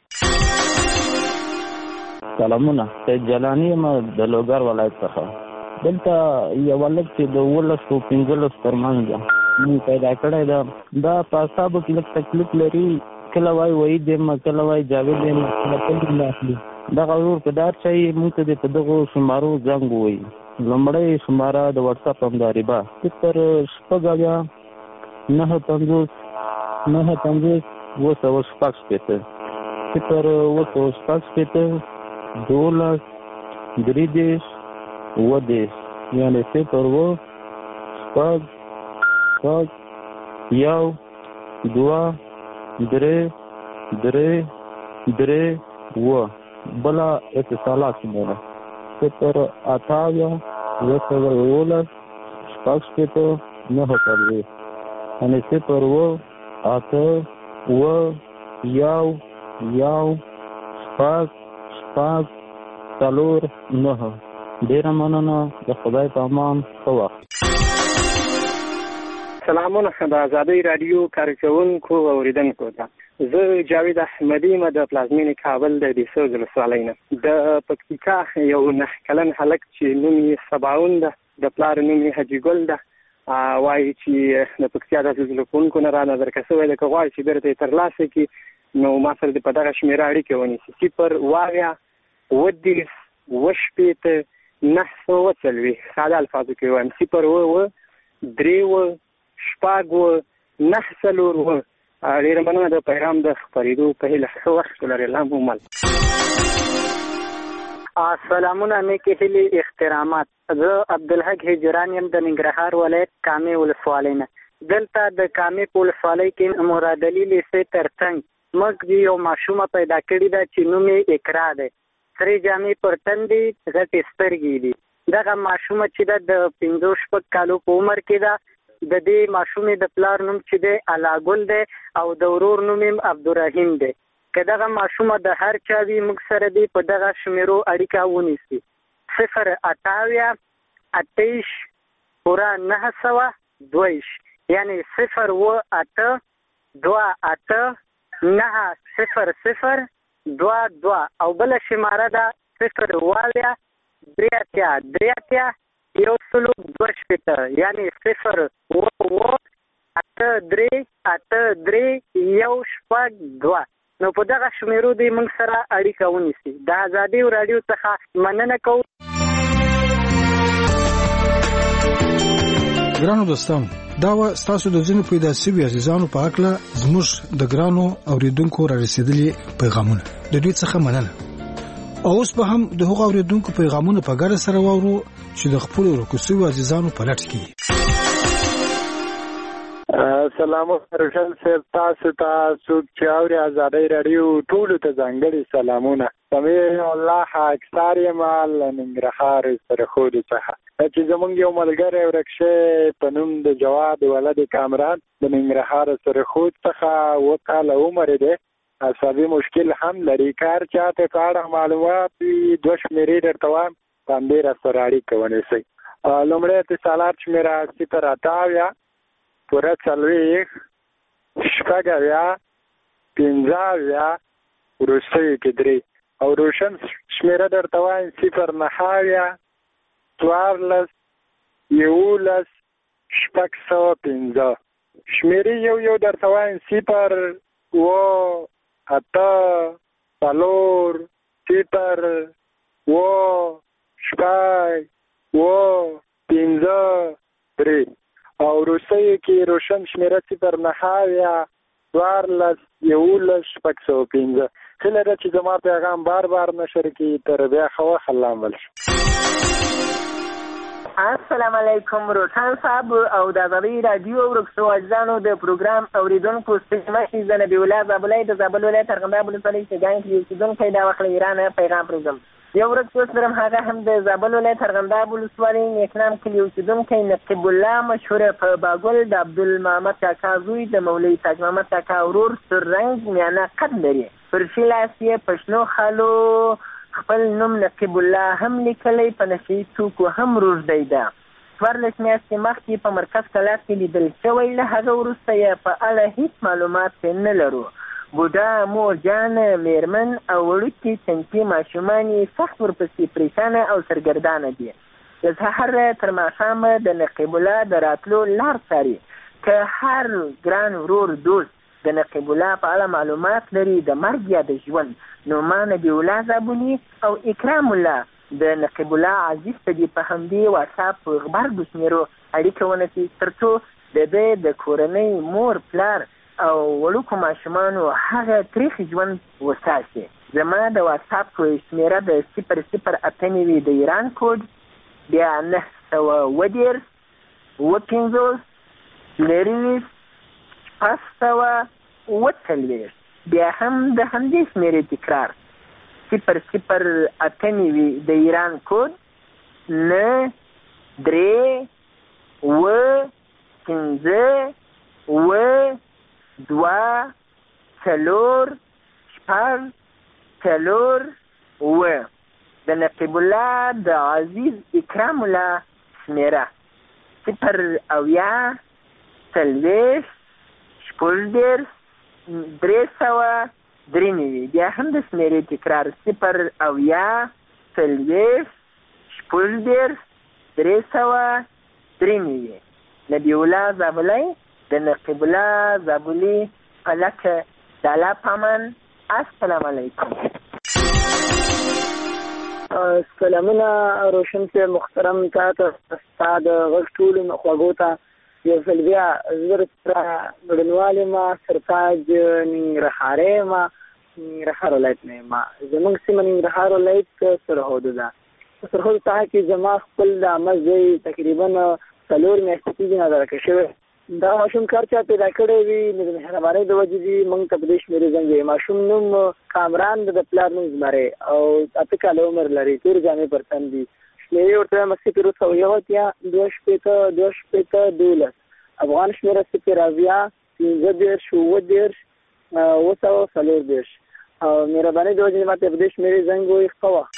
سلامونه. سید جلانی یم د لوګر ولایت څخه. دلته یو هلک چې د 15 ترمنځ ده موږ پیدا کړی ده. دا په اعصابو کې لږ تکلیف لري، کله وایي وحید یم، کله وایي جاوید یم، کله تل نه اخلي. دغه ورور که دار چا یې موږ ته د په دغو شمارو زنګ ووایي. لومړی شماره د واتس اپ همداربه 0 950 950 960 12 یعنی 0 بلا اتصالات شماره 0 8 9 یعنی 0 8 9. ډیره مننه. د خدای په امان. ښه وخت. سلامونه د آزادۍ راډیو کارکوونکو اوریدونکو ته. زه جاوید احمدي یم د پلازمینې کابل د دیسوز ولسوالۍ نه. د پکتیکا یو 9 کلن هلک چې نوم یې سباون ده، د پلار نوم یې حاجي ګل ده، وایي چې د پکتیا د زلزله‌کوونکو نه را نظر کسه وایي که غواړي چې بیرته یې ترلاسه کړي نو ما سره د په دغه شمېره اړیکې ونیسي 0 ساده الفاظو کې وایم 0 9 ډېره مننه د پیغام د خپرېدو په هیله. ښه وخت ولرئ. الله مو مل. سلامونه نیکې هیلې احترامات. زه عبدالحق هجران یم د ننګرهار ولایت کامې ولسوالۍ نه. دلته د کامې په ولسوالۍ کې مراد علي لیسې ترڅنګ موږ یو ماشومه پیدا کړې ده چې نوم یې اقرا دی. سرې جامې پر تن دي، غټې سترګې دي. دغه ماشومه چې ده د 5-6 کالو په عمر کې ده. د دې ماشومې د پلار نوم چې دی علاګل دی او د ورور نوم یې عبدالرحیم دی. که دغه ماشومه د هر چا وي موږ سره دی په دغه شمیرو اړیکه ونیسي 0 8 28 922 یعنی 0 8 2 8 9 0 0 2 2 او بل شماره ده یعنی 0-8-3-8-3-1-6-2. نو په دغه شمیرو دی موږ سره اړیکه ونیسي. د آزادي رادیو څخه مننه کوم. ګرانو دوستانو، دا و ستاسو د ځینو پیدا شوي عزیزانو په هکله زموږ د ګرانو اوریدونکو را رسېدلي پیغامونه. د دوی څخه مننه. او اوس به هم د هغو اوریدونکو پیغامونه په ګډه سره واورو چې د خپلو ورکو شویو عزیزانو په لټه کې دي. سلام روشن صاحب، تاسو ته څوک چې اوري آزادۍ راډیو ټولو ته ځانګړي سلامونه. سمیع الله اکثر یم له ننګرهار سرخود څخه چې زمونږ یو ملګری ورک شوی په نوم د جواد ولد کامران د ننګرهار سرخود څخه 7 کاله عمر دی. عصبي مشکل هم لري. کار چاته په اړه معلومات وي 2 شمیرې درته وایم، باندې را سره اړیکه ونیسئ. لومړی اتصالات شمیره 0-8 پوره 40 شپږ 50 وروستیو کې 3 او روشن شمیره درته وایم 0-9 14 11 615. شمیرې یو درته وایم 0-8-3-8-5-3 او روسیه کې روشن شمیره 0-9 14 11 615. خله ده چې زما پیغام بار نشر کی تر بیا خو خلام ولش. السلام علیکم روشن صاحب او د آزادۍ رادیو ورکسو اجزانو د پروګرام اوریدونکو سپېڅمشي د نبی الله زابلای د زابل ولایت ارغنداب ولسوالۍ شګان کې اوسېدونکی دا وخت له ایران پیغام پروګرام یو ورځ اوس درم هغه هم د زابل ولایت ارغنداب ولسوالۍ نیکنام کلي اوسېدونکی نقیب الله مشهور په باګل د عبدالمحمد کاکا زوی د مولوي تاج محمد کاکا ورور سور رنګ میانه قد لري. پر ښي لاس یې په شنو خالو خپل نوم نقیب الله هم لیکلی، په نشي توکو هم روږدی ده. 14 میاشتې مخکې په مرکز کلات کې لیدل شوی، له هغه وروسته یې په اړه هیڅ معلومات نه لرو. بوډا، مور جان، میرمن او وړوکي چنچي ماشومان یې سخت ورپسې پریشانه او سرګردانه دي. د سحر تر ماښامه د نقیب الله د راتلو لار څاري. که هر ګران ورور دوست د نقیب الله په اړه معلومات لري، د مرګ یا د ژوند، نو ما نبی الله زابونی او اکرام الله د نقیب الله عزیز ته دې په همدې واتساپ غبرګو شمیرو اړیکه ونیسي ترڅو د دې د کورنۍ مور پلار او وړوکو ماشومانو هغه تریخي ژوند وساتي. زما د واتساپ شمیره د 008 د ایران کوډ بیا 910 50 540 بیا هم د همدې شمیرې تکرار 008 د ایران کوډ 9-3-2-5-4-4 د نقیب الله د عزیز اکرام الله شمیره 0-8-3-3 بیا هم د شمیرې تکرار 0-8-3-3 نبی الله زابلی د نقیب الله زابلی پلک دالا پامن. السلام علیکم. سلامونه روشن صاحب، محترم تاسو استاد غږ ټولو خوږو ته یو ځل بیا زه سره ګډونوال یم، سرتاج ننګرهاری یم، ننګرهار ولایت نه یم. زموږ سیمه ننګرهار ولایت سرحد ده. سرحد څخه کې زما خپل د عمل ځای تقریبا 4 میاشتې کېږي نادرکه شوی. دا ماشوم کار چا پیدا کړی وي، نو د مهربانۍ د وجې دي موږ ته په دې شمېرې زنګ وي. ماشوم نوم کامران د پلار نوم زمری او 8 کاله عمر لري، تور جامې پر تن دي. شمېرې ورته وایم 0-2-12 افغان شمېره 0-15-15-9-14 او مهربانۍ د وجې ماته په دې شمېرې زنګ وي. ښه وخت.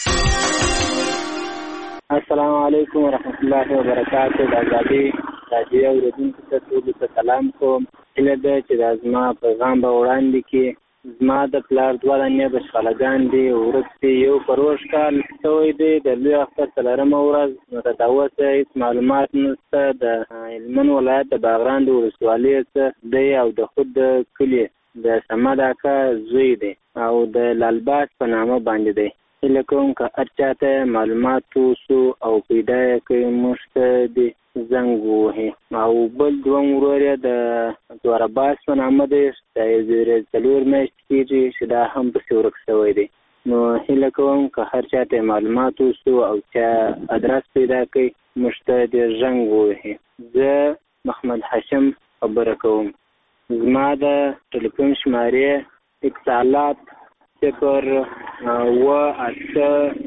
السلام علیکم ورحمت الله وبرکاته. د آزادۍ رادیو اوریدونکو ته ټولو ته سلام کوم. هیله ده چې دا زما پیغام به وړاندې کړي زما د پلار 2 دانې بشخلګان دي ورک دي یو پروش کال شوی دی د لوی اختر 4مه ورځ نو د دعوت هیڅ معلومات نشته د هلمند ولایت د باغران د ولسوالۍ څخه دی او د خود کلی د صمد اکا زوی دی او د لالباس په نامه باندې دی هیله کوم که هر چاته معلومات وسو او پیدا کوي موږ دی زنګ وهي او بل دوه ورور د دورباس په نامه دی چې 4 میاشتې کېږي چې دا هم پسې ورک شوی دی نو هیله کوم که هر چاته معلومات وسو او چا ادرس پیدا کوي موږ دی زنګ وهي زه محمد هاشم خبره کوم زما د ټلیفون شمارې اتصالات 0 و 8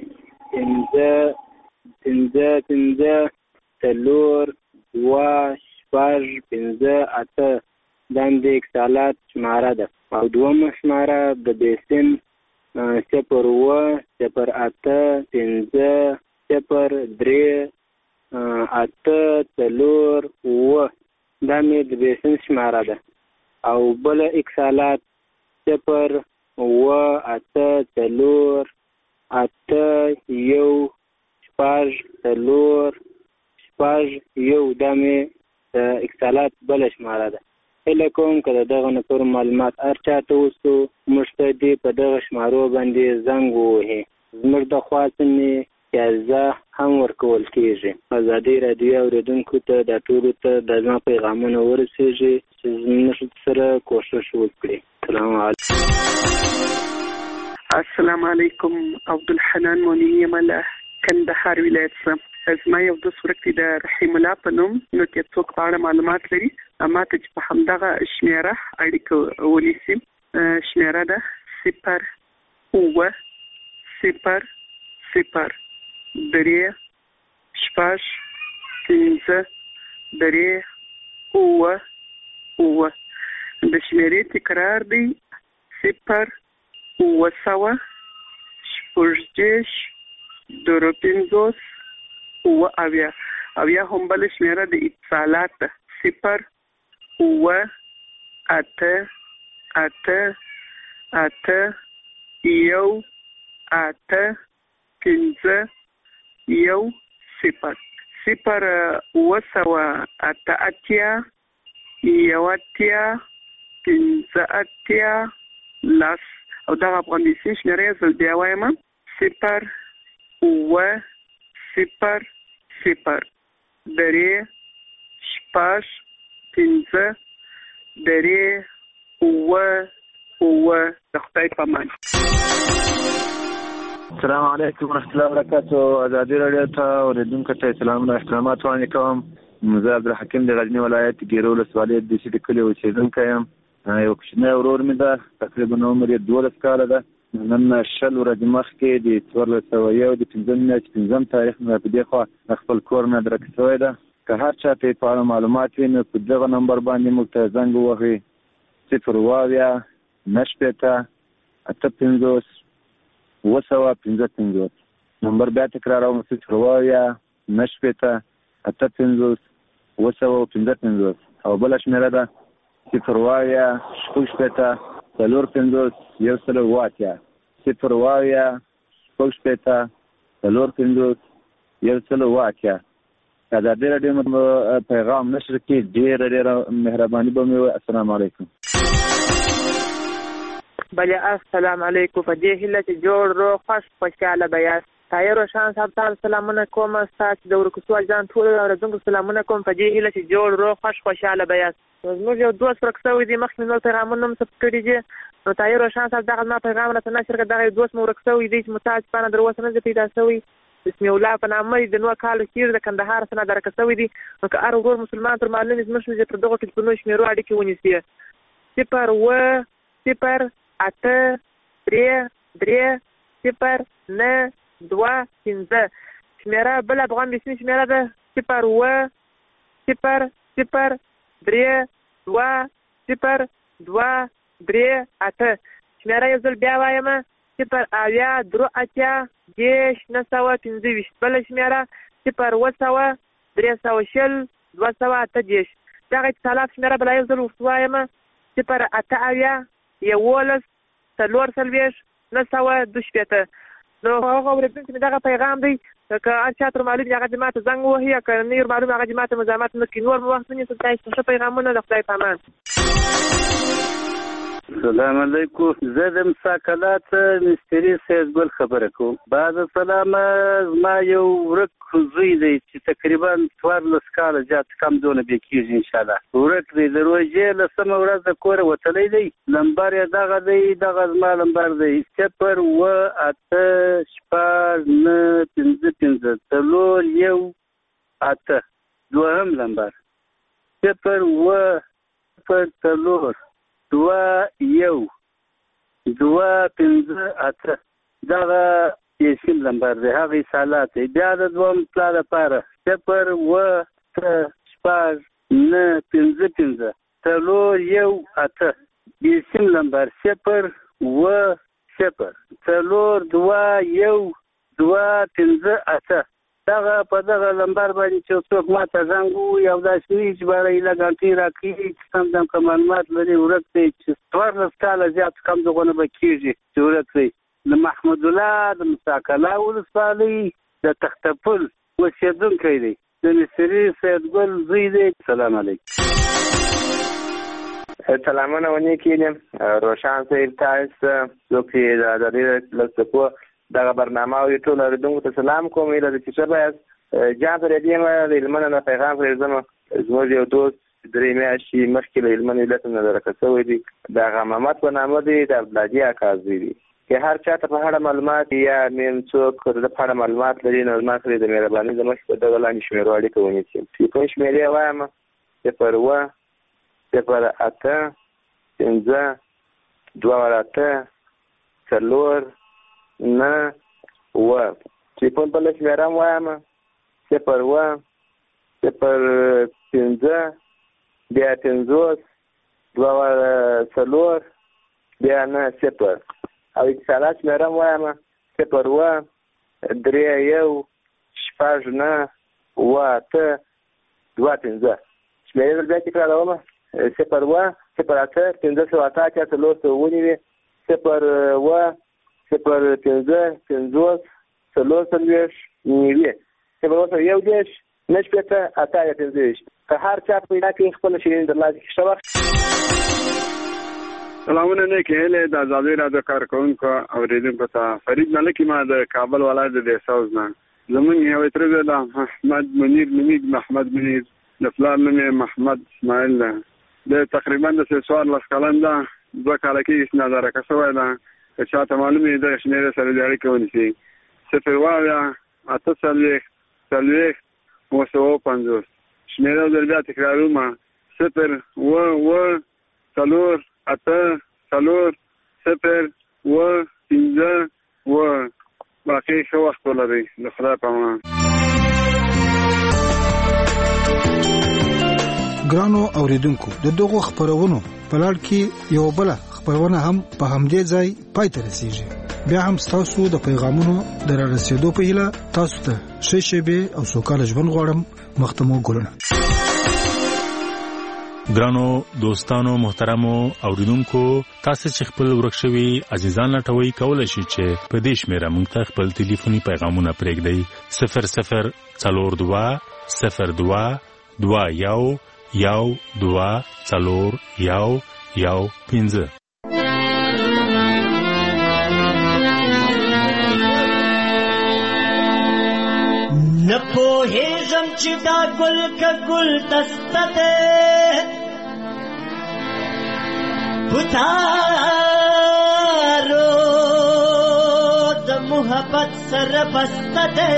5 تلور 2 شپږ 5 8 د اتصالات شماره ده او دومره شماره د بیسن 0 و 0 8 5 0 3 8 تلور و دا مې د بیسن شماره ده او بل اتصالات 0 و 8 تلور 8 1 شپږ تلور شپږ یو دا مې د اتصالات بله شماره ده هیله کوم که د دغه نفرو معلومات هر چاته وسو موږ ته دې په دغه شمارو باندې زنګ ووهي زموږ د خوا څخه اجازه هم ورکول کېږي ازادي راډیو اورېدونکو ته دا ټولو ته د زما پیغامونه ورسېږي چې زموږ سره کوشش وکړي سلام علیکم السلام علیکم عبدالحنان مونی یم له کندهار ولایت څخه زما یو دوست ورک دی د رحیم الله په نوم نو که څوک په اړه معلومات لري ما ته چې په همدغه شمیره اړیکه ونیسي شمیره ده 0 اوه 0 0 درې شپږ 5 درې اوه اوه د شمیرې تکرار دی 0 اوه سوه شپږدېرش 250 اوه اویا هم بل شمیره د اتصالات ده 0 اوه 8 8 8 1 8 5 1 0 0 اوه سوه 8 اتیا 1 اتیا 5 اتیا لس او دغه افغانستان شمیره زل بیا وایم 0 اوه 0 0 درې شپږ 5 درې اوه اوه د خدای په امان السلام علیکم ورحمۃ اللہ وبرکاتہ ازادي راډیو ته اوریدونکو ته سلام او احترامات وړاندې کوم زه عبدالحکیم د غزنی ولایت ګیرو ولسوالۍ د سیدي کلي اوسېدونکی یم یو کوچنی ورور مې ده تقریبا عمر یې 12 کاله ده نن 20 ورځې مخکې د 1401 د 5 میاشتې 5 تاریخ نه په دې خوا خپل کور نه درک شوی ده که هر چاته په اړه معلومات وي نو په دغه نمبر باندې موږ ته زنګ ووهئ 0 850 نمبر بیا تکراروم 0 850 او بله شمېره ده 0 850 450 0 ازادي راډیو پیغام نشر کې ډېره مهرباني به مې السلام علیکم بله السلام علیکم په دې هیله چې جوړ روغ خوشحاله به یاست طاهر روشن صاحب ته سلامونه کوم ستاسو د ورکوټو اجان ټول اورېدونکو سلامونه کوم په دې هیله چې جوړ روغ خوشحاله به یاست زموږ یو دوست ورک شوی دی مخکې نور پیغامونه هم ثبت کړي دي نو طاهر روشن صاحب دغه زما پیغام راته نشر کړ دغه دوست مو ورک شوی دی چې متاج پانه در اوسه نه پیدا شوی بسم الله په نامه د نو کال کېږي د کندهار څخه درک شوی دی نو که هر ورور مسلمان تر معلومې زموږ چې پر دغه کې په نو شمیرو اړیکې ونیسي 0 8 3 0 9 2 5 شمیره بل افغان بسمی شمیره ده 0 0 0 3 2 0 2 3 8 شمیره یو ځل بیا وایم 0 اویا درو اتیا 10 925 بل شمیره 0 وسوه 300 280 دغه اتصالات شمیره بل یو ځل وایم 0 8 اویا 11 442 نو هغه اورېدونکي مې دغه پیغام دی که هر چا ته معلوم هغه ما ته زنګ ووهي یا که نور معلوم هغه ما ته مزاحمت نه کړي. نور وخت ونیسو تاسو ښه پیغامونه د خدای په امان. السلام علیکم. زه د مساکلات مستری سیدګل خبره کوم. بعد سلام ما یو ورک زوی دی چې تقریبا 14 کاله زیات کم دونه به کېږي ان شاء الله. ورک دی د روژې له سمه ورځ د کوره وتلی دی. نمبر یې دغه دی، دغه زما نمبر دی 0-8-6-9-5-5-4-1-8. دوهم نمبر 0-2-1-2-5-8. دغه یسیم نمبر دی، هغه سالات دی. بیا د دوم پلا لپاره 0-1-5-5-4-1-8. یسیم نمبر 0-0-2-1-2-5-8. دغه په دغه نمبر باندې چې څوک ما ته زنګ ووهي او داسې وي چې باره ایله ګانټې راکړي چې سم دم که معلومات لري ورک دی چې 14 کاله زیات کم دغونه به کېږي چې ورک دی. د محمد الله د مساکلا ولسوالۍ د تختپل اوسېدونکی دی، د مصري سیدګل زوی دی. سلام علیکم. سلامونه ونیکې روشان صاحب، تاسو څوک چې د ازادۍ لسکو دغه برنامه او ټول اوریدونکو ته سلام کوم. ایله د چې ښه باید جان پر دې ما د هلمند نه پیغام پرېږدم. زموږ یو دوست 3 میاشتې مخکې له هلمند ولایت نه راکړی شوی دی، د هغه محمد په نامه دی، د عبدالهادي اکا زوی دی. که هر چا ته په اړه معلومات یا میم څوک د په اړه معلومات لري نو زما سره د مهربانۍ د مخکې په دغه لاندې شمېرو اړیکه ونیسي. ټلیفون شمېرې وایم 0-8-5-2-8-4-9. ټلیفون بله شمېره هم وایم 0-1-5-2-4-9. او اتصالات شمېره هم وایم 0-1-3-6-9-8-2-5. شمېرې بل بیا تکراروم 0-1-8-5-2-8-4-9. 0-1-0-15-15-9. که هر چا پیدا کړي خپل شیرین درلاسه کړي. ښه وخت. سلامونه نیکې هیلې د ازادۍ راډیو کارکوونکو اورېدونکو ته. فرید ملک ما د کابل ولایت د دهسوز نه. زمونږ یو ترګه د احمد منیر نومیږي، محمد منیر. د پلار نوم یې محمد اسماعیل ده. د تقریبا د 14 کلن ده، 2 کاله کېږي چې نادارکه شوی ده. که چاته معلوم وي دغه شمېرې سره د اړیکه ونیسي 0-8-40-850. شمېره در بیا تکراروم 0-1-8-4-0-15. باقي ښه وخت ولرئ. د خدای په امان. ګرانو اوریدونکو، د دغو خبرونو په لړ کې یو بل خبرونه هم په همدې ځای پای ته رسیږي. بیا هم تاسو د پیغامونو د رسیدو په هیله تاسو ته ښه شېبې او سوکاله ژوند غواړم. مختمو ګلونه. ګرانو دوستانو محترمو اوریدونکو، تاسو چې خپل ورک شوي عزیزان لټوي کولای شئ چې په دې شمیره موږ ته خپل ټلیفوني پیغامونه پرېږدئ 00-02-02-4-1-15. نه پوهېږم چې دا ګل که ګل دسته ده پتارو د محبت سره بسته ده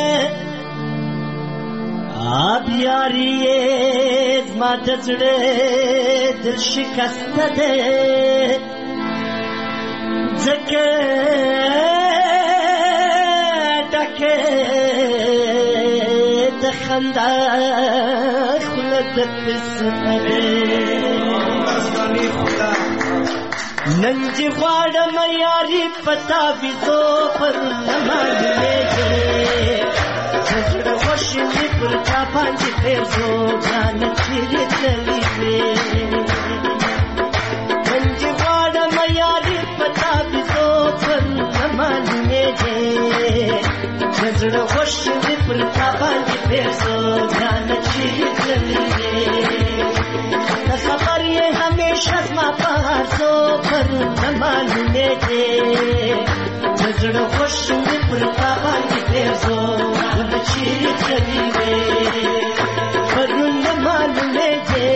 آب یاری زما د زړه دل شکسته ده ځکه ډکه د خندا خوله د پسمه نن چې غواړم یاري پتا ویزو پر نمانځلې زړه وشي پر چا باندې پېزو ځان چیرې تللی وې نن چې غواړم یاري پتا زړه خوشوي پر تا باندې پیسو ځان چیرې د خبر یې همیشه زما په هرڅو پر نه معلومې دي زړه خوشوي پر تا باندې پیسو ځان چیرې پرون نه معلومې دي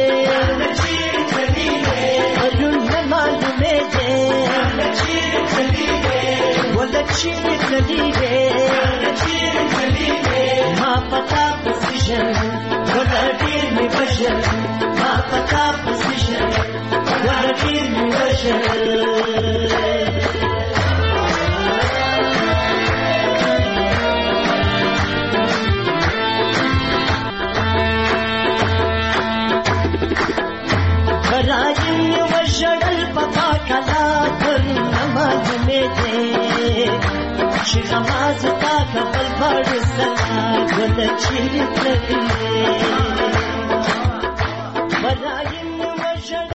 پرون نه معلومې دي ولا چیرې تللی ما پتا پوزیشن ولا ډیر می بشر ما پتا پوزیشن ولا ډیر می بشر راځي وشړل پتا کلا پر نماز می دې چې نماز تا خپل بڑ سلا ول چیرې